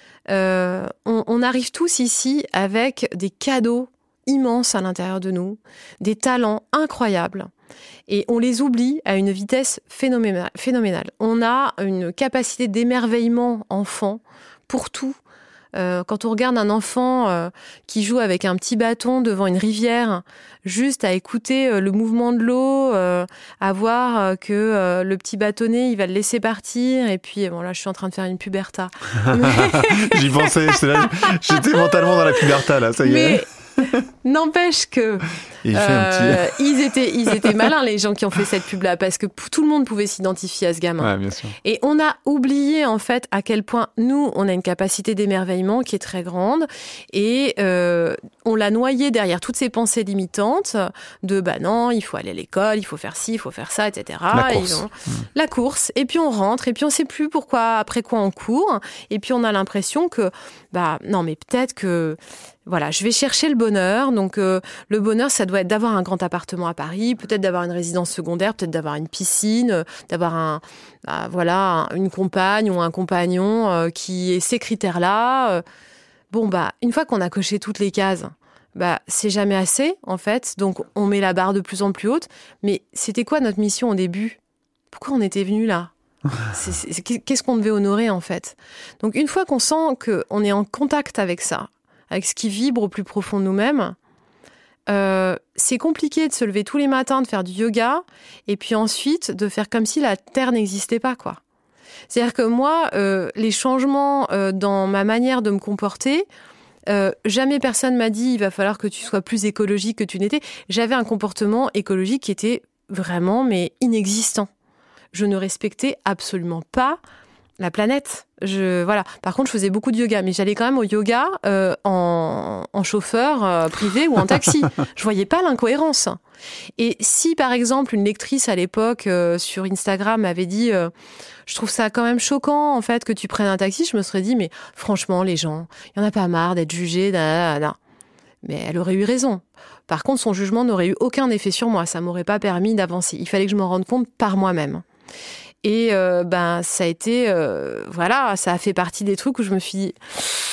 On arrive tous ici avec des cadeaux immenses à l'intérieur de nous, des talents incroyables, et on les oublie à une vitesse phénoménale. On a une capacité d'émerveillement enfant pour tout. Quand on regarde un enfant qui joue avec un petit bâton devant une rivière, juste à écouter le mouvement de l'eau, à voir que le petit bâtonnet, il va le laisser partir, et puis bon là je suis en train de faire une puberta. J'y pensais, j'étais mentalement dans la puberta là, ça y est. N'empêche que ils étaient malins les gens qui ont fait cette pub là, parce que tout le monde pouvait s'identifier à ce gamin. Ouais, bien sûr. Et on a oublié en fait à quel point nous on a une capacité d'émerveillement qui est très grande, et on l'a noyé derrière toutes ces pensées limitantes de non, il faut aller à l'école, il faut faire ci, il faut faire ça, etc. La course, et puis on rentre et puis on sait plus après quoi on court, et puis on a l'impression que non mais peut-être que voilà, je vais chercher le bonheur. Donc, le bonheur, ça doit être d'avoir un grand appartement à Paris, peut-être d'avoir une résidence secondaire, peut-être d'avoir une piscine, d'avoir une compagne ou un compagnon qui ait ces critères-là. Une fois qu'on a coché toutes les cases, c'est jamais assez, en fait. Donc, on met la barre de plus en plus haute. Mais c'était quoi notre mission au début ? Pourquoi on était venus là ? Qu'est-ce qu'on devait honorer, en fait ? Donc, une fois qu'on sent qu'on est en contact avec ça, avec ce qui vibre au plus profond de nous-mêmes, c'est compliqué de se lever tous les matins, de faire du yoga, et puis ensuite de faire comme si la Terre n'existait pas, quoi. C'est-à-dire que moi, les changements dans ma manière de me comporter, jamais personne m'a dit « il va falloir que tu sois plus écologique que tu n'étais ». J'avais un comportement écologique qui était vraiment, mais inexistant. Je ne respectais absolument pas la planète. Par contre, je faisais beaucoup de yoga, mais j'allais quand même au yoga en chauffeur privé ou en taxi. Je voyais pas l'incohérence. Et si, par exemple, une lectrice à l'époque sur Instagram m'avait dit je trouve ça quand même choquant, en fait, que tu prennes un taxi, je me serais dit, mais franchement, les gens, il y en a pas marre d'être jugés, Mais elle aurait eu raison. Par contre, son jugement n'aurait eu aucun effet sur moi. Ça m'aurait pas permis d'avancer. Il fallait que je m'en rende compte par moi-même. Et ça a été, ça a fait partie des trucs où je me suis dit,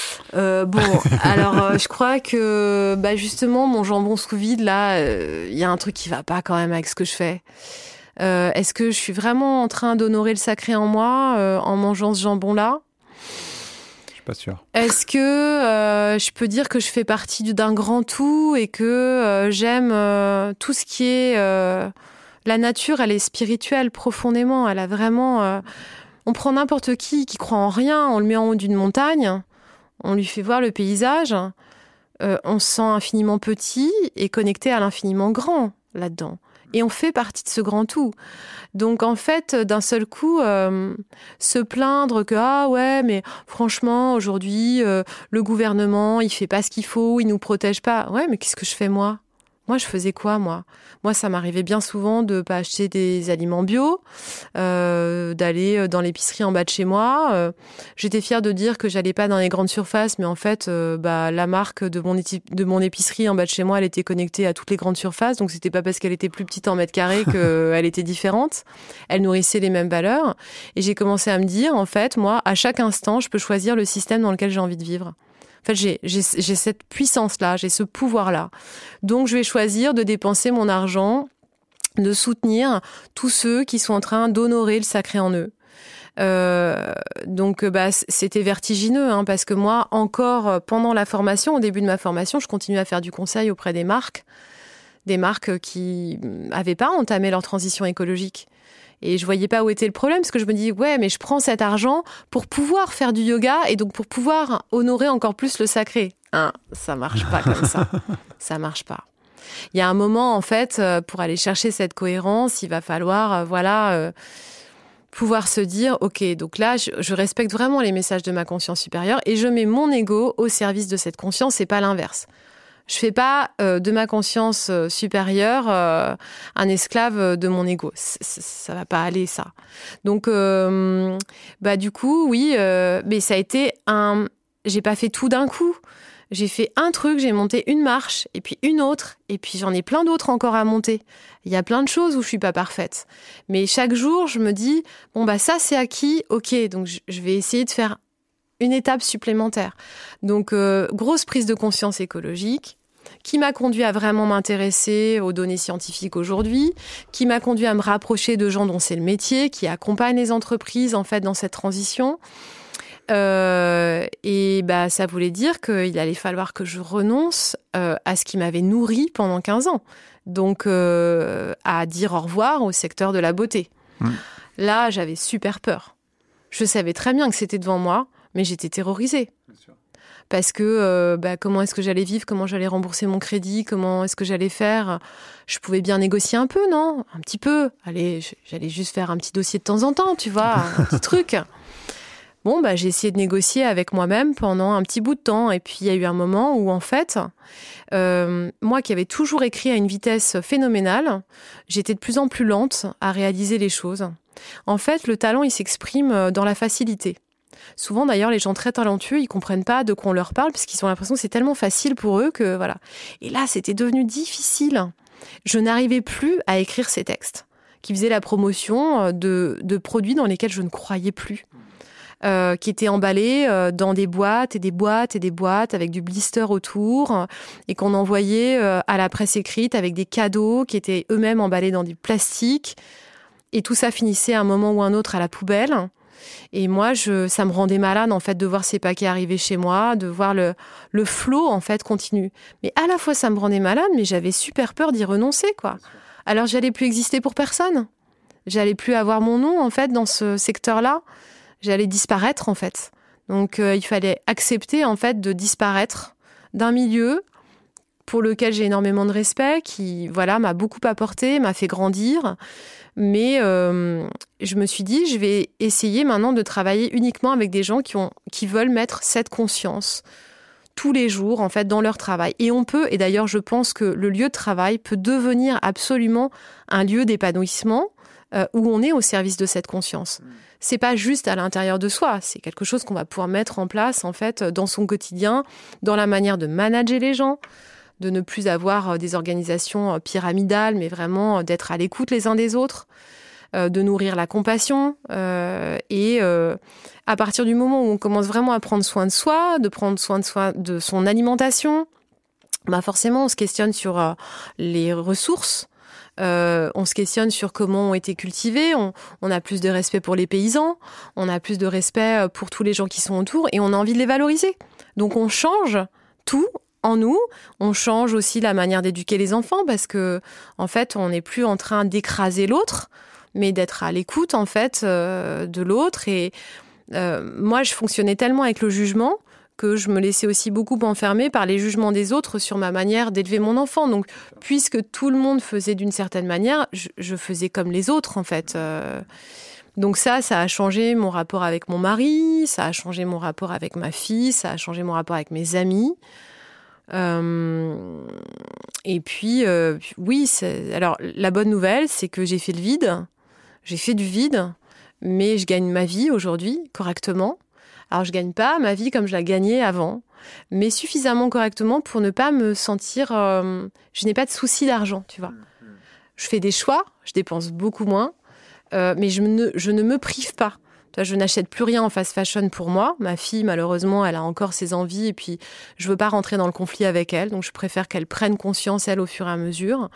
je crois que justement mon jambon sous vide là, il y a un truc qui va pas quand même avec ce que je fais. Est-ce que je suis vraiment en train d'honorer le sacré en moi en mangeant ce jambon là ? Je suis pas sûre. Est-ce que je peux dire que je fais partie d'un grand tout et que j'aime tout ce qui est la nature, elle est spirituelle profondément. Elle a vraiment. On prend n'importe qui croit en rien, on le met en haut d'une montagne, on lui fait voir le paysage, on se sent infiniment petit et connecté à l'infiniment grand là-dedans. Et on fait partie de ce grand tout. Donc en fait, d'un seul coup, se plaindre que mais franchement aujourd'hui le gouvernement il fait pas ce qu'il faut, il nous protège pas. Ouais, mais qu'est-ce que je fais moi ? Moi, je faisais quoi, moi ? Moi, ça m'arrivait bien souvent de pas acheter des aliments bio, d'aller dans l'épicerie en bas de chez moi. J'étais fière de dire que j'allais pas dans les grandes surfaces, mais en fait, la marque de mon épicerie en bas de chez moi, elle était connectée à toutes les grandes surfaces, donc c'était pas parce qu'elle était plus petite en mètres carrés qu'elle était différente. Elle nourrissait les mêmes valeurs. Et j'ai commencé à me dire, en fait, moi, à chaque instant, je peux choisir le système dans lequel j'ai envie de vivre. En fait, j'ai cette puissance-là, j'ai ce pouvoir-là. Donc, je vais choisir de dépenser mon argent, de soutenir tous ceux qui sont en train d'honorer le sacré en eux. Donc, c'était vertigineux, hein, parce que moi, encore pendant la formation, au début de ma formation, je continuais à faire du conseil auprès des marques qui n'avaient pas entamé leur transition écologique. Et je voyais pas où était le problème, parce que je me dis, ouais, mais je prends cet argent pour pouvoir faire du yoga et donc pour pouvoir honorer encore plus le sacré. Ça marche pas comme ça. Ça marche pas. Il y a un moment, en fait, pour aller chercher cette cohérence, il va falloir, pouvoir se dire, ok, donc là, je respecte vraiment les messages de ma conscience supérieure et je mets mon ego au service de cette conscience et pas l'inverse. Je fais pas de ma conscience supérieure un esclave de mon ego. Ça va pas aller, ça. Donc, du coup, oui, mais ça a été j'ai pas fait tout d'un coup. J'ai fait un truc, j'ai monté une marche, et puis une autre, et puis j'en ai plein d'autres encore à monter. Il y a plein de choses où je suis pas parfaite. Mais chaque jour, je me dis, ça c'est acquis, ok, donc je vais essayer de faire une étape supplémentaire. Donc, grosse prise de conscience écologique, qui m'a conduit à vraiment m'intéresser aux données scientifiques aujourd'hui, qui m'a conduit à me rapprocher de gens dont c'est le métier, qui accompagnent les entreprises en fait dans cette transition. Ça voulait dire qu'il allait falloir que je renonce à ce qui m'avait nourri pendant 15 ans. Donc, à dire au revoir au secteur de la beauté. Là, j'avais super peur. Je savais très bien que c'était devant moi, mais j'étais terrorisée. Bien sûr. Parce que comment est-ce que j'allais vivre, comment j'allais rembourser mon crédit, comment est-ce que j'allais faire. Je pouvais bien négocier un peu, non ? Un petit peu. Allez, j'allais juste faire un petit dossier de temps en temps, tu vois, un petit truc. J'ai essayé de négocier avec moi-même pendant un petit bout de temps. Et puis, il y a eu un moment où, en fait, moi qui avais toujours écrit à une vitesse phénoménale, j'étais de plus en plus lente à réaliser les choses. En fait, le talent, il s'exprime dans la facilité. Souvent, d'ailleurs, les gens très talentueux, ils comprennent pas de quoi on leur parle parce qu'ils ont l'impression que c'est tellement facile pour eux que voilà. Et là, c'était devenu difficile. Je n'arrivais plus à écrire ces textes qui faisaient la promotion de produits dans lesquels je ne croyais plus. Qui étaient emballés dans des boîtes et des boîtes et des boîtes avec du blister autour et qu'on envoyait à la presse écrite avec des cadeaux qui étaient eux-mêmes emballés dans du plastique. Et tout ça finissait à un moment ou un autre à la poubelle. Et moi, ça me rendait malade, en fait, de voir ces paquets arriver chez moi, de voir le flot, en fait, continu. Mais à la fois, ça me rendait malade, mais j'avais super peur d'y renoncer, quoi. Alors, j'allais plus exister pour personne. J'allais plus avoir mon nom, en fait, dans ce secteur-là. J'allais disparaître, en fait. Donc, il fallait accepter, en fait, de disparaître d'un milieu pour lequel j'ai énormément de respect, qui, m'a beaucoup apporté, m'a fait grandir. Mais je me suis dit, je vais essayer maintenant de travailler uniquement avec des gens qui veulent mettre cette conscience tous les jours, en fait, dans leur travail. Et on peut, et d'ailleurs, je pense que le lieu de travail peut devenir absolument un lieu d'épanouissement où on est au service de cette conscience. C'est pas juste à l'intérieur de soi, c'est quelque chose qu'on va pouvoir mettre en place, en fait, dans son quotidien, dans la manière de manager les gens, de ne plus avoir des organisations pyramidales, mais vraiment d'être à l'écoute les uns des autres, de nourrir la compassion. Et à partir du moment où on commence vraiment à prendre soin de soi, de prendre soin de son alimentation, forcément, on se questionne sur les ressources. On se questionne sur comment ont été cultivés, on a plus de respect pour les paysans, on a plus de respect pour tous les gens qui sont autour et on a envie de les valoriser. Donc on change tout en nous, on change aussi la manière d'éduquer les enfants parce que, en fait, on n'est plus en train d'écraser l'autre, mais d'être à l'écoute, en fait, de l'autre. Et moi, je fonctionnais tellement avec le jugement que je me laissais aussi beaucoup enfermer par les jugements des autres sur ma manière d'élever mon enfant. Donc, puisque tout le monde faisait d'une certaine manière, je faisais comme les autres, en fait. Donc ça a changé mon rapport avec mon mari, ça a changé mon rapport avec ma fille, ça a changé mon rapport avec mes amis. Et puis, oui, alors la bonne nouvelle, c'est que j'ai fait le vide. J'ai fait du vide, mais je gagne ma vie aujourd'hui correctement. Alors, je gagne pas ma vie comme je la gagnais avant, mais suffisamment correctement pour ne pas me sentir... je n'ai pas de souci d'argent, tu vois. Je fais des choix, je dépense beaucoup moins, mais je ne me prive pas. Je n'achète plus rien en fast fashion pour moi. Ma fille, malheureusement, elle a encore ses envies et puis je veux pas rentrer dans le conflit avec elle. Donc, je préfère qu'elle prenne conscience, elle, au fur et à mesure.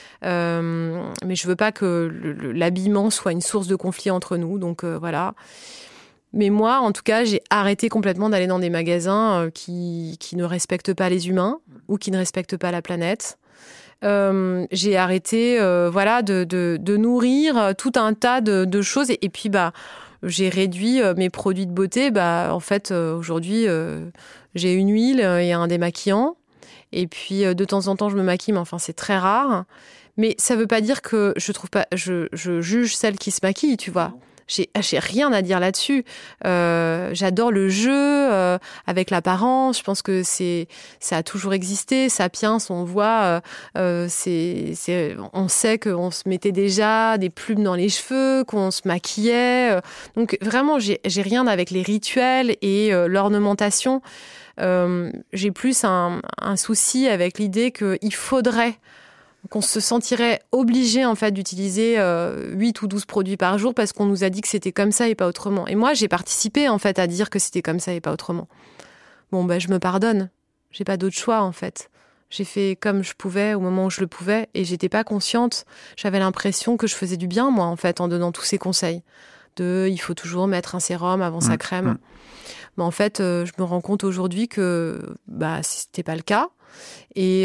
Mais je veux pas que l'habillement soit une source de conflit entre nous. Donc, voilà. Mais moi, en tout cas, j'ai arrêté complètement d'aller dans des magasins qui ne respectent pas les humains ou qui ne respectent pas la planète. J'ai arrêté de nourrir tout un tas de choses. Et puis, j'ai réduit mes produits de beauté. En fait, aujourd'hui, j'ai une huile et un démaquillant. Et puis, de temps en temps, je me maquille, mais enfin, c'est très rare. Mais ça ne veut pas dire que je juge celles qui se maquillent, tu vois. J'ai rien à dire là-dessus. J'adore le jeu avec l'apparence. Je pense que ça a toujours existé. Sapiens, on voit, on sait qu'on se mettait déjà des plumes dans les cheveux, qu'on se maquillait. Donc vraiment, j'ai rien avec les rituels et l'ornementation. J'ai plus un souci avec l'idée qu'il faudrait qu'on se sentirait obligé en fait d'utiliser 8 ou 12 produits par jour parce qu'on nous a dit que c'était comme ça et pas autrement. Et moi, j'ai participé en fait à dire que c'était comme ça et pas autrement. Bon, je me pardonne. J'ai pas d'autre choix en fait. J'ai fait comme je pouvais au moment où je le pouvais et j'étais pas consciente. J'avais l'impression que je faisais du bien moi en fait en donnant tous ces conseils. Il faut toujours mettre un sérum avant sa crème. Mais en fait, je me rends compte aujourd'hui que c'était pas le cas. Et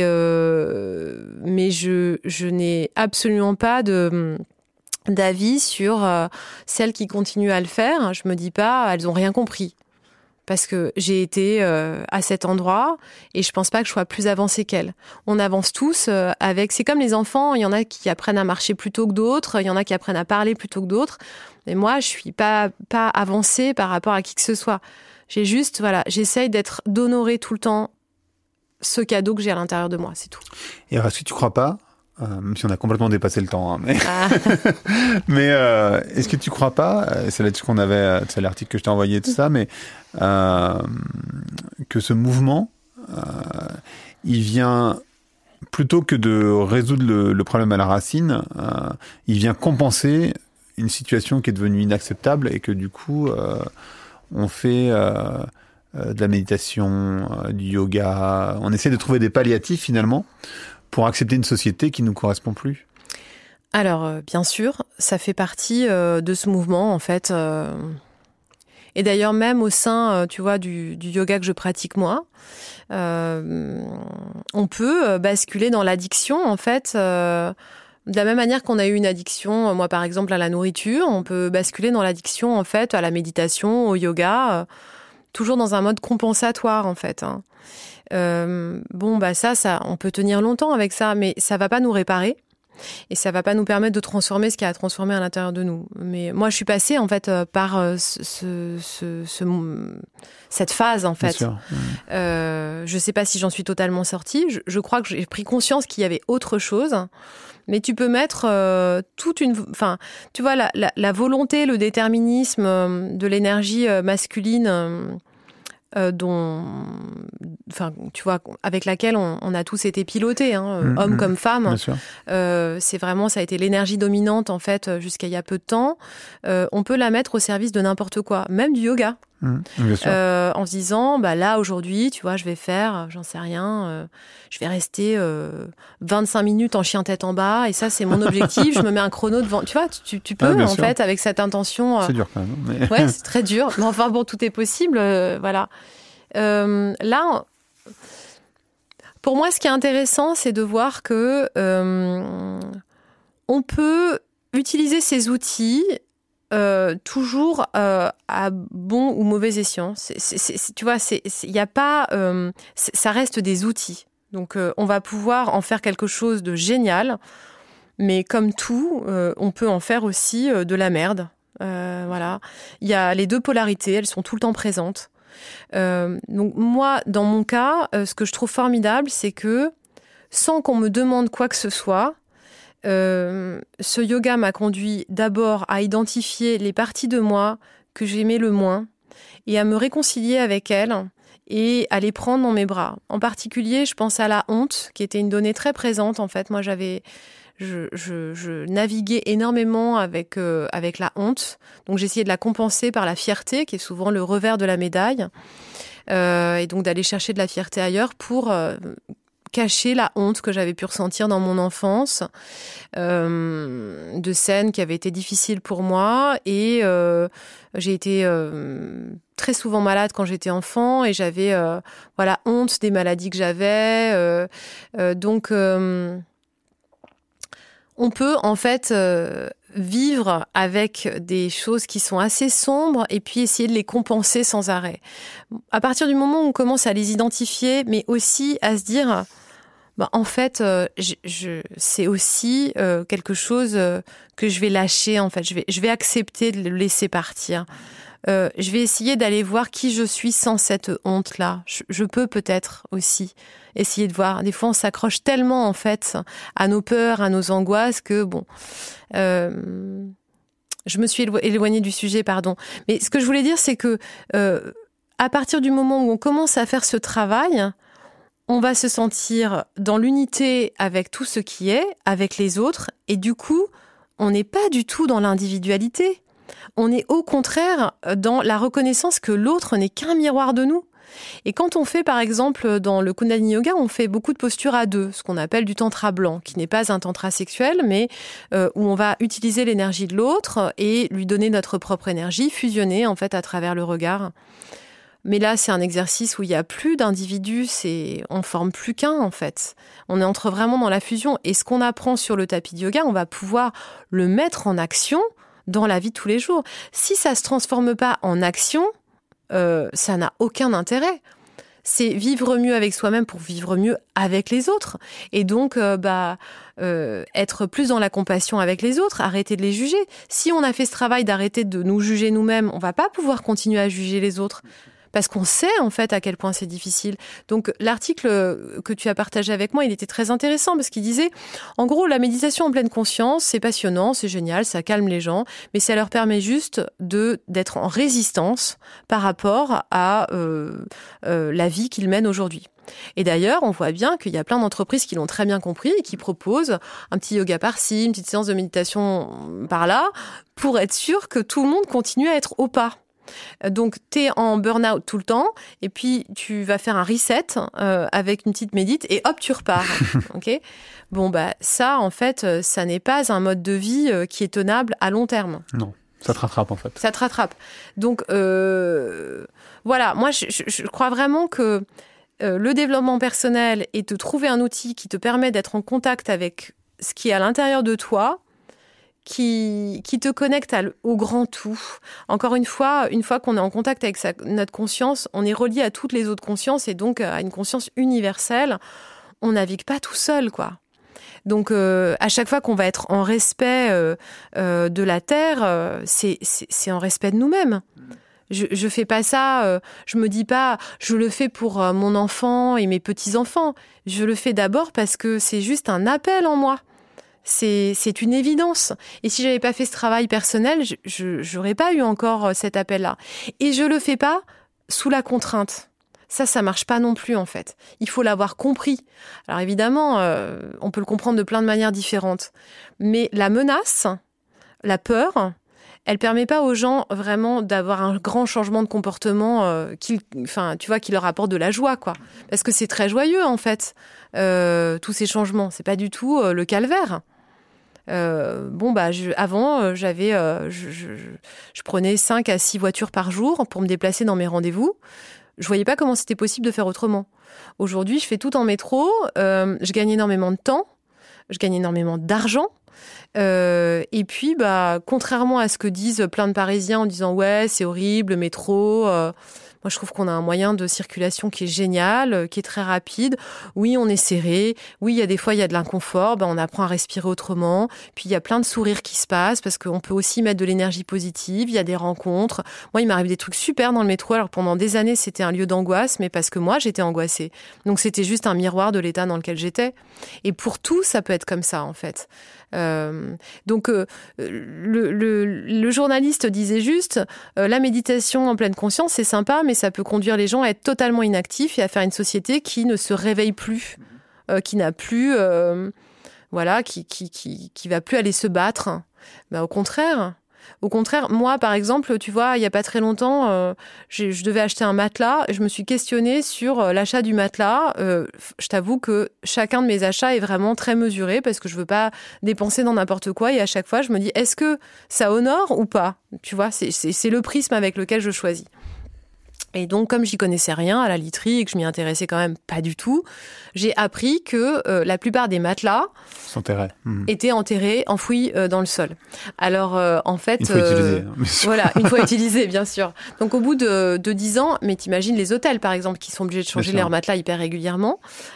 mais je n'ai absolument pas d'avis sur celles qui continuent à le faire. Je me dis pas, elles ont rien compris. Parce que j'ai été à cet endroit et je pense pas que je sois plus avancée qu'elles. On avance tous avec... C'est comme les enfants, il y en a qui apprennent à marcher plus tôt que d'autres, il y en a qui apprennent à parler plus tôt que d'autres. Mais moi, je suis pas avancée par rapport à qui que ce soit. J'ai juste, j'essaye d'honorer tout le temps ce cadeau que j'ai à l'intérieur de moi, c'est tout. Et est-ce que tu crois pas, même si on a complètement dépassé le temps, mais, mais est-ce que tu crois pas, c'est là-dessus qu'on avait, c'est l'article que je t'ai envoyé, tout ça, mais que ce mouvement, il vient, plutôt que de résoudre le problème à la racine, il vient compenser une situation qui est devenue inacceptable et que du coup, on fait... de la méditation, du yoga. On essaie de trouver des palliatifs finalement pour accepter une société qui ne nous correspond plus. Alors, bien sûr, ça fait partie de ce mouvement en fait. Et d'ailleurs, même au sein, tu vois, du yoga que je pratique moi, on peut basculer dans l'addiction en fait. De la même manière qu'on a eu une addiction, moi par exemple à la nourriture, on peut basculer dans l'addiction en fait à la méditation, au yoga. Toujours dans un mode compensatoire, en fait. Ça, on peut tenir longtemps avec ça, mais ça va pas nous réparer. Et ça va pas nous permettre de transformer ce qu'il y a à transformer à l'intérieur de nous. Mais moi, je suis passée, en fait, par cette phase, en fait. Je sais pas si j'en suis totalement sortie. Je crois que j'ai pris conscience qu'il y avait autre chose. Mais tu peux mettre tu vois, la volonté, le déterminisme de l'énergie masculine tu vois, avec laquelle on a tous été pilotés, hommes comme femmes. C'est vraiment, ça a été l'énergie dominante, en fait, jusqu'à il y a peu de temps. On peut la mettre au service de n'importe quoi, même du yoga. En se disant, là, aujourd'hui, tu vois, je vais faire, j'en sais rien, je vais rester 25 minutes en chien tête en bas, et ça, c'est mon objectif, je me mets un chrono devant. Tu vois, tu peux, en fait, avec cette intention... C'est dur quand même. Mais... Ouais, c'est très dur, mais enfin, bon, tout est possible, voilà. Là, pour moi, ce qui est intéressant, c'est de voir que on peut utiliser ces outils toujours à bon ou mauvais escient. Tu vois, il y a pas, ça reste des outils. Donc, on va pouvoir en faire quelque chose de génial, mais comme tout, on peut en faire aussi de la merde. Voilà. Il y a les deux polarités, elles sont tout le temps présentes. Donc moi, dans mon cas, ce que je trouve formidable, c'est que sans qu'on me demande quoi que ce soit, ce yoga m'a conduit d'abord à identifier les parties de moi que j'aimais le moins et à me réconcilier avec elles et à les prendre dans mes bras. En particulier, je pense à la honte, qui était une donnée très présente. En fait, moi, je naviguais énormément avec la honte. Donc, j'essayais de la compenser par la fierté, qui est souvent le revers de la médaille. Et donc, d'aller chercher de la fierté ailleurs pour cacher la honte que j'avais pu ressentir dans mon enfance, de scènes qui avaient été difficiles pour moi. Et j'ai été très souvent malade quand j'étais enfant et j'avais honte des maladies que j'avais. Donc, on peut en fait vivre avec des choses qui sont assez sombres et puis essayer de les compenser sans arrêt. À partir du moment où on commence à les identifier, mais aussi à se dire... en fait, c'est aussi quelque chose que je vais lâcher. En fait, je vais accepter de le laisser partir. Je vais essayer d'aller voir qui je suis sans cette honte-là. Je peux peut-être aussi essayer de voir. Des fois, on s'accroche tellement en fait à nos peurs, à nos angoisses que je me suis éloignée du sujet, pardon. Mais ce que je voulais dire, c'est que à partir du moment où on commence à faire ce travail, on va se sentir dans l'unité avec tout ce qui est, avec les autres, et du coup, on n'est pas du tout dans l'individualité. On est au contraire dans la reconnaissance que l'autre n'est qu'un miroir de nous. Et quand on fait, par exemple, dans le Kundalini Yoga, on fait beaucoup de postures à deux, ce qu'on appelle du tantra blanc, qui n'est pas un tantra sexuel, mais où on va utiliser l'énergie de l'autre et lui donner notre propre énergie, fusionner en fait à travers le regard. Mais là, c'est un exercice où il n'y a plus d'individus, on forme plus qu'un en fait. On entre vraiment dans la fusion. Et ce qu'on apprend sur le tapis de yoga, on va pouvoir le mettre en action dans la vie de tous les jours. Si ça ne se transforme pas en action, ça n'a aucun intérêt. C'est vivre mieux avec soi-même pour vivre mieux avec les autres. Et donc, être plus dans la compassion avec les autres, arrêter de les juger. Si on a fait ce travail d'arrêter de nous juger nous-mêmes, on ne va pas pouvoir continuer à juger les autres. Parce qu'on sait en fait à quel point c'est difficile. Donc l'article que tu as partagé avec moi, il était très intéressant parce qu'il disait, en gros, la méditation en pleine conscience, c'est passionnant, c'est génial, ça calme les gens, mais ça leur permet juste d'être en résistance par rapport à la vie qu'ils mènent aujourd'hui. Et d'ailleurs, on voit bien qu'il y a plein d'entreprises qui l'ont très bien compris et qui proposent un petit yoga par-ci, une petite séance de méditation par-là, pour être sûr que tout le monde continue à être au pas. Donc, t'es en burn-out tout le temps, et puis tu vas faire un reset avec une petite médite, et hop, tu repars. Okay ? Bon, ça, en fait, ça n'est pas un mode de vie qui est tenable à long terme. Non, ça te rattrape, en fait. Ça te rattrape. Donc, voilà, moi, je crois vraiment que le développement personnel et de trouver un outil qui te permet d'être en contact avec ce qui est à l'intérieur de toi, qui te connecte au grand tout. Encore une fois qu'on est en contact avec notre conscience, on est relié à toutes les autres consciences et donc à une conscience universelle. On navigue pas tout seul, quoi. Donc, à chaque fois qu'on va être en respect de la Terre, c'est en respect de nous-mêmes. Je fais pas ça, je me dis pas, je le fais pour mon enfant et mes petits-enfants. Je le fais d'abord parce que c'est juste un appel en moi. C'est une évidence. Et si j'avais pas fait ce travail personnel, j'aurais pas eu encore cet appel-là. Et je le fais pas sous la contrainte. Ça marche pas non plus, en fait. Il faut l'avoir compris. Alors évidemment, on peut le comprendre de plein de manières différentes. Mais la menace, la peur, elle permet pas aux gens vraiment d'avoir un grand changement de comportement qui leur apporte de la joie, quoi. Parce que c'est très joyeux, en fait, tous ces changements. C'est pas du tout le calvaire. Avant, je prenais 5 à 6 voitures par jour pour me déplacer dans mes rendez-vous. Je voyais pas comment c'était possible de faire autrement. Aujourd'hui, je fais tout en métro. Je gagne énormément de temps. Je gagne énormément d'argent. Et puis, contrairement à ce que disent plein de Parisiens en disant « Ouais, c'est horrible, le métro », Moi, je trouve qu'on a un moyen de circulation qui est génial, qui est très rapide. Oui, on est serré. Oui, il y a des fois, il y a de l'inconfort. On apprend à respirer autrement. Puis, il y a plein de sourires qui se passent parce qu'on peut aussi mettre de l'énergie positive. Il y a des rencontres. Moi, il m'arrive des trucs super dans le métro. Alors, pendant des années, c'était un lieu d'angoisse, mais parce que moi, j'étais angoissée. Donc, c'était juste un miroir de l'état dans lequel j'étais. Et pour tout, ça peut être comme ça, en fait. Donc, le journaliste disait juste la méditation en pleine conscience, c'est sympa, mais ça peut conduire les gens à être totalement inactifs et à faire une société qui ne se réveille plus, qui n'a plus, qui va plus aller se battre. Au contraire, moi, par exemple, tu vois, il y a pas très longtemps, je devais acheter un matelas. Je me suis questionnée sur l'achat du matelas. Je t'avoue que chacun de mes achats est vraiment très mesuré parce que je veux pas dépenser dans n'importe quoi. Et à chaque fois, je me dis, est-ce que ça honore ou pas ? Tu vois, c'est le prisme avec lequel je choisis. Et donc, comme j'y connaissais rien à la literie et que je m'y intéressais quand même pas du tout, j'ai appris que la plupart des matelas étaient enterrés, enfouis dans le sol. Alors, en fait... Une fois utilisé. Voilà, une fois utilisé, bien sûr. Donc, au bout de 10 ans, mais t'imagines les hôtels, par exemple, qui sont obligés de changer leurs matelas hyper régulièrement,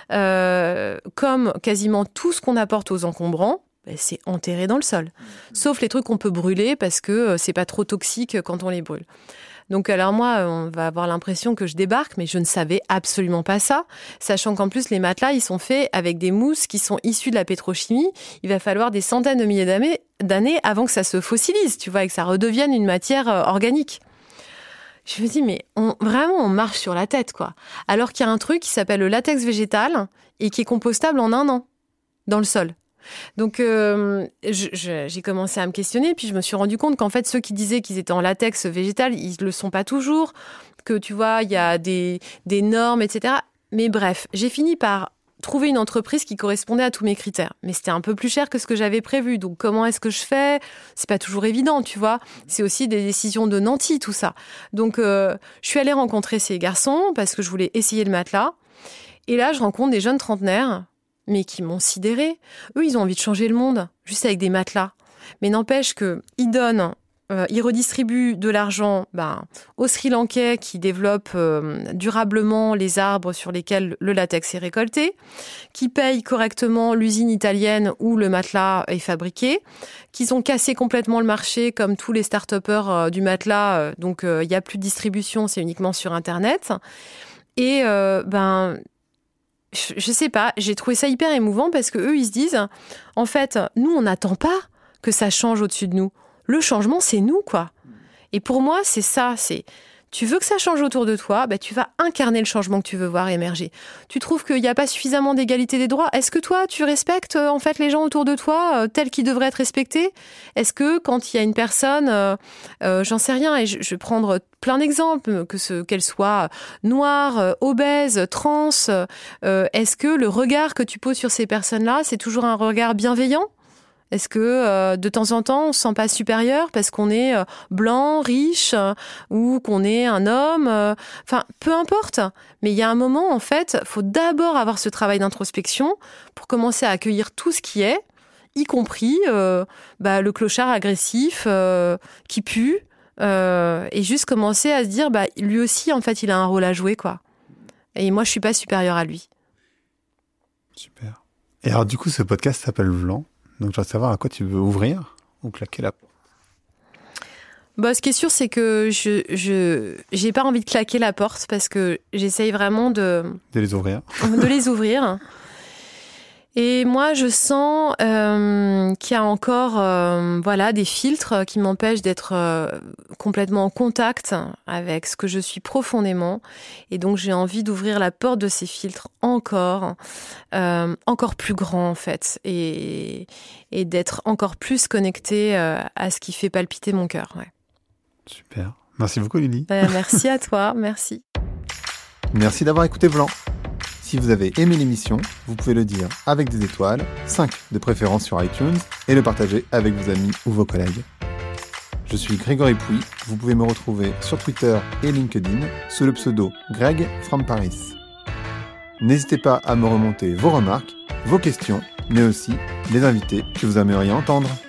comme quasiment tout ce qu'on apporte aux encombrants, c'est enterré dans le sol. Sauf les trucs qu'on peut brûler parce que c'est pas trop toxique quand on les brûle. Donc alors moi, on va avoir l'impression que je débarque, mais je ne savais absolument pas ça, sachant qu'en plus les matelas, ils sont faits avec des mousses qui sont issues de la pétrochimie. Il va falloir des centaines de milliers d'années avant que ça se fossilise, tu vois, et que ça redevienne une matière organique. Je me dis, mais on marche sur la tête, quoi. Alors qu'il y a un truc qui s'appelle le latex végétal et qui est compostable en 1 an dans le sol. Donc, j'ai commencé à me questionner, puis je me suis rendu compte qu'en fait, ceux qui disaient qu'ils étaient en latex végétal, ils le sont pas toujours, que tu vois, il y a des normes, etc. Mais bref, j'ai fini par trouver une entreprise qui correspondait à tous mes critères. Mais c'était un peu plus cher que ce que j'avais prévu. Donc, comment est-ce que je fais ? C'est pas toujours évident, tu vois. C'est aussi des décisions de nantis, tout ça. Donc, je suis allée rencontrer ces garçons parce que je voulais essayer le matelas. Et là, je rencontre des jeunes trentenaires mais qui m'ont sidérée. Eux, ils ont envie de changer le monde, juste avec des matelas. Mais n'empêche qu'ils donnent, ils redistribuent de l'argent aux Sri Lankais qui développent durablement les arbres sur lesquels le latex est récolté, qui payent correctement l'usine italienne où le matelas est fabriqué, qu'ils ont cassé complètement le marché comme tous les start-upers du matelas. Donc, il n'y a plus de distribution, c'est uniquement sur Internet. Et je sais pas, j'ai trouvé ça hyper émouvant parce que eux, ils se disent, en fait, nous, on n'attend pas que ça change au-dessus de nous. Le changement, c'est nous, quoi. Et pour moi, c'est ça, tu veux que ça change autour de toi, tu vas incarner le changement que tu veux voir émerger. Tu trouves qu'il n'y a pas suffisamment d'égalité des droits. Est-ce que toi, tu respectes en fait les gens autour de toi tels qu'ils devraient être respectés ? Est-ce que quand il y a une personne, j'en sais rien, et je vais prendre plein d'exemples, qu'elle soit noire, obèse, trans, est-ce que le regard que tu poses sur ces personnes-là, c'est toujours un regard bienveillant ? Est-ce que de temps en temps, on ne se sent pas supérieur parce qu'on est blanc, riche ou qu'on est un homme peu importe. Mais il y a un moment, en fait, il faut d'abord avoir ce travail d'introspection pour commencer à accueillir tout ce qui est, y compris le clochard agressif qui pue et juste commencer à se dire lui aussi, en fait, il a un rôle à jouer, quoi. Et moi, je ne suis pas supérieure à lui. Super. Et alors, du coup, ce podcast s'appelle Vlan. Donc, je veux savoir à quoi tu veux ouvrir ou claquer la porte. Ce qui est sûr, c'est que j'ai pas envie de claquer la porte parce que j'essaye vraiment de les ouvrir. De les ouvrir. Et moi, je sens qu'il y a encore des filtres qui m'empêchent d'être complètement en contact avec ce que je suis profondément. Et donc, j'ai envie d'ouvrir la porte de ces filtres encore plus grand, en fait. Et d'être encore plus connectée à ce qui fait palpiter mon cœur. Ouais. Super. Merci beaucoup, Lily. Merci à toi. Merci. Merci d'avoir écouté Vlan. Si vous avez aimé l'émission, vous pouvez le dire avec des étoiles, 5 de préférence sur iTunes, et le partager avec vos amis ou vos collègues. Je suis Grégory Pouy, vous pouvez me retrouver sur Twitter et LinkedIn sous le pseudo Greg from Paris. N'hésitez pas à me remonter vos remarques, vos questions, mais aussi les invités que vous aimeriez entendre.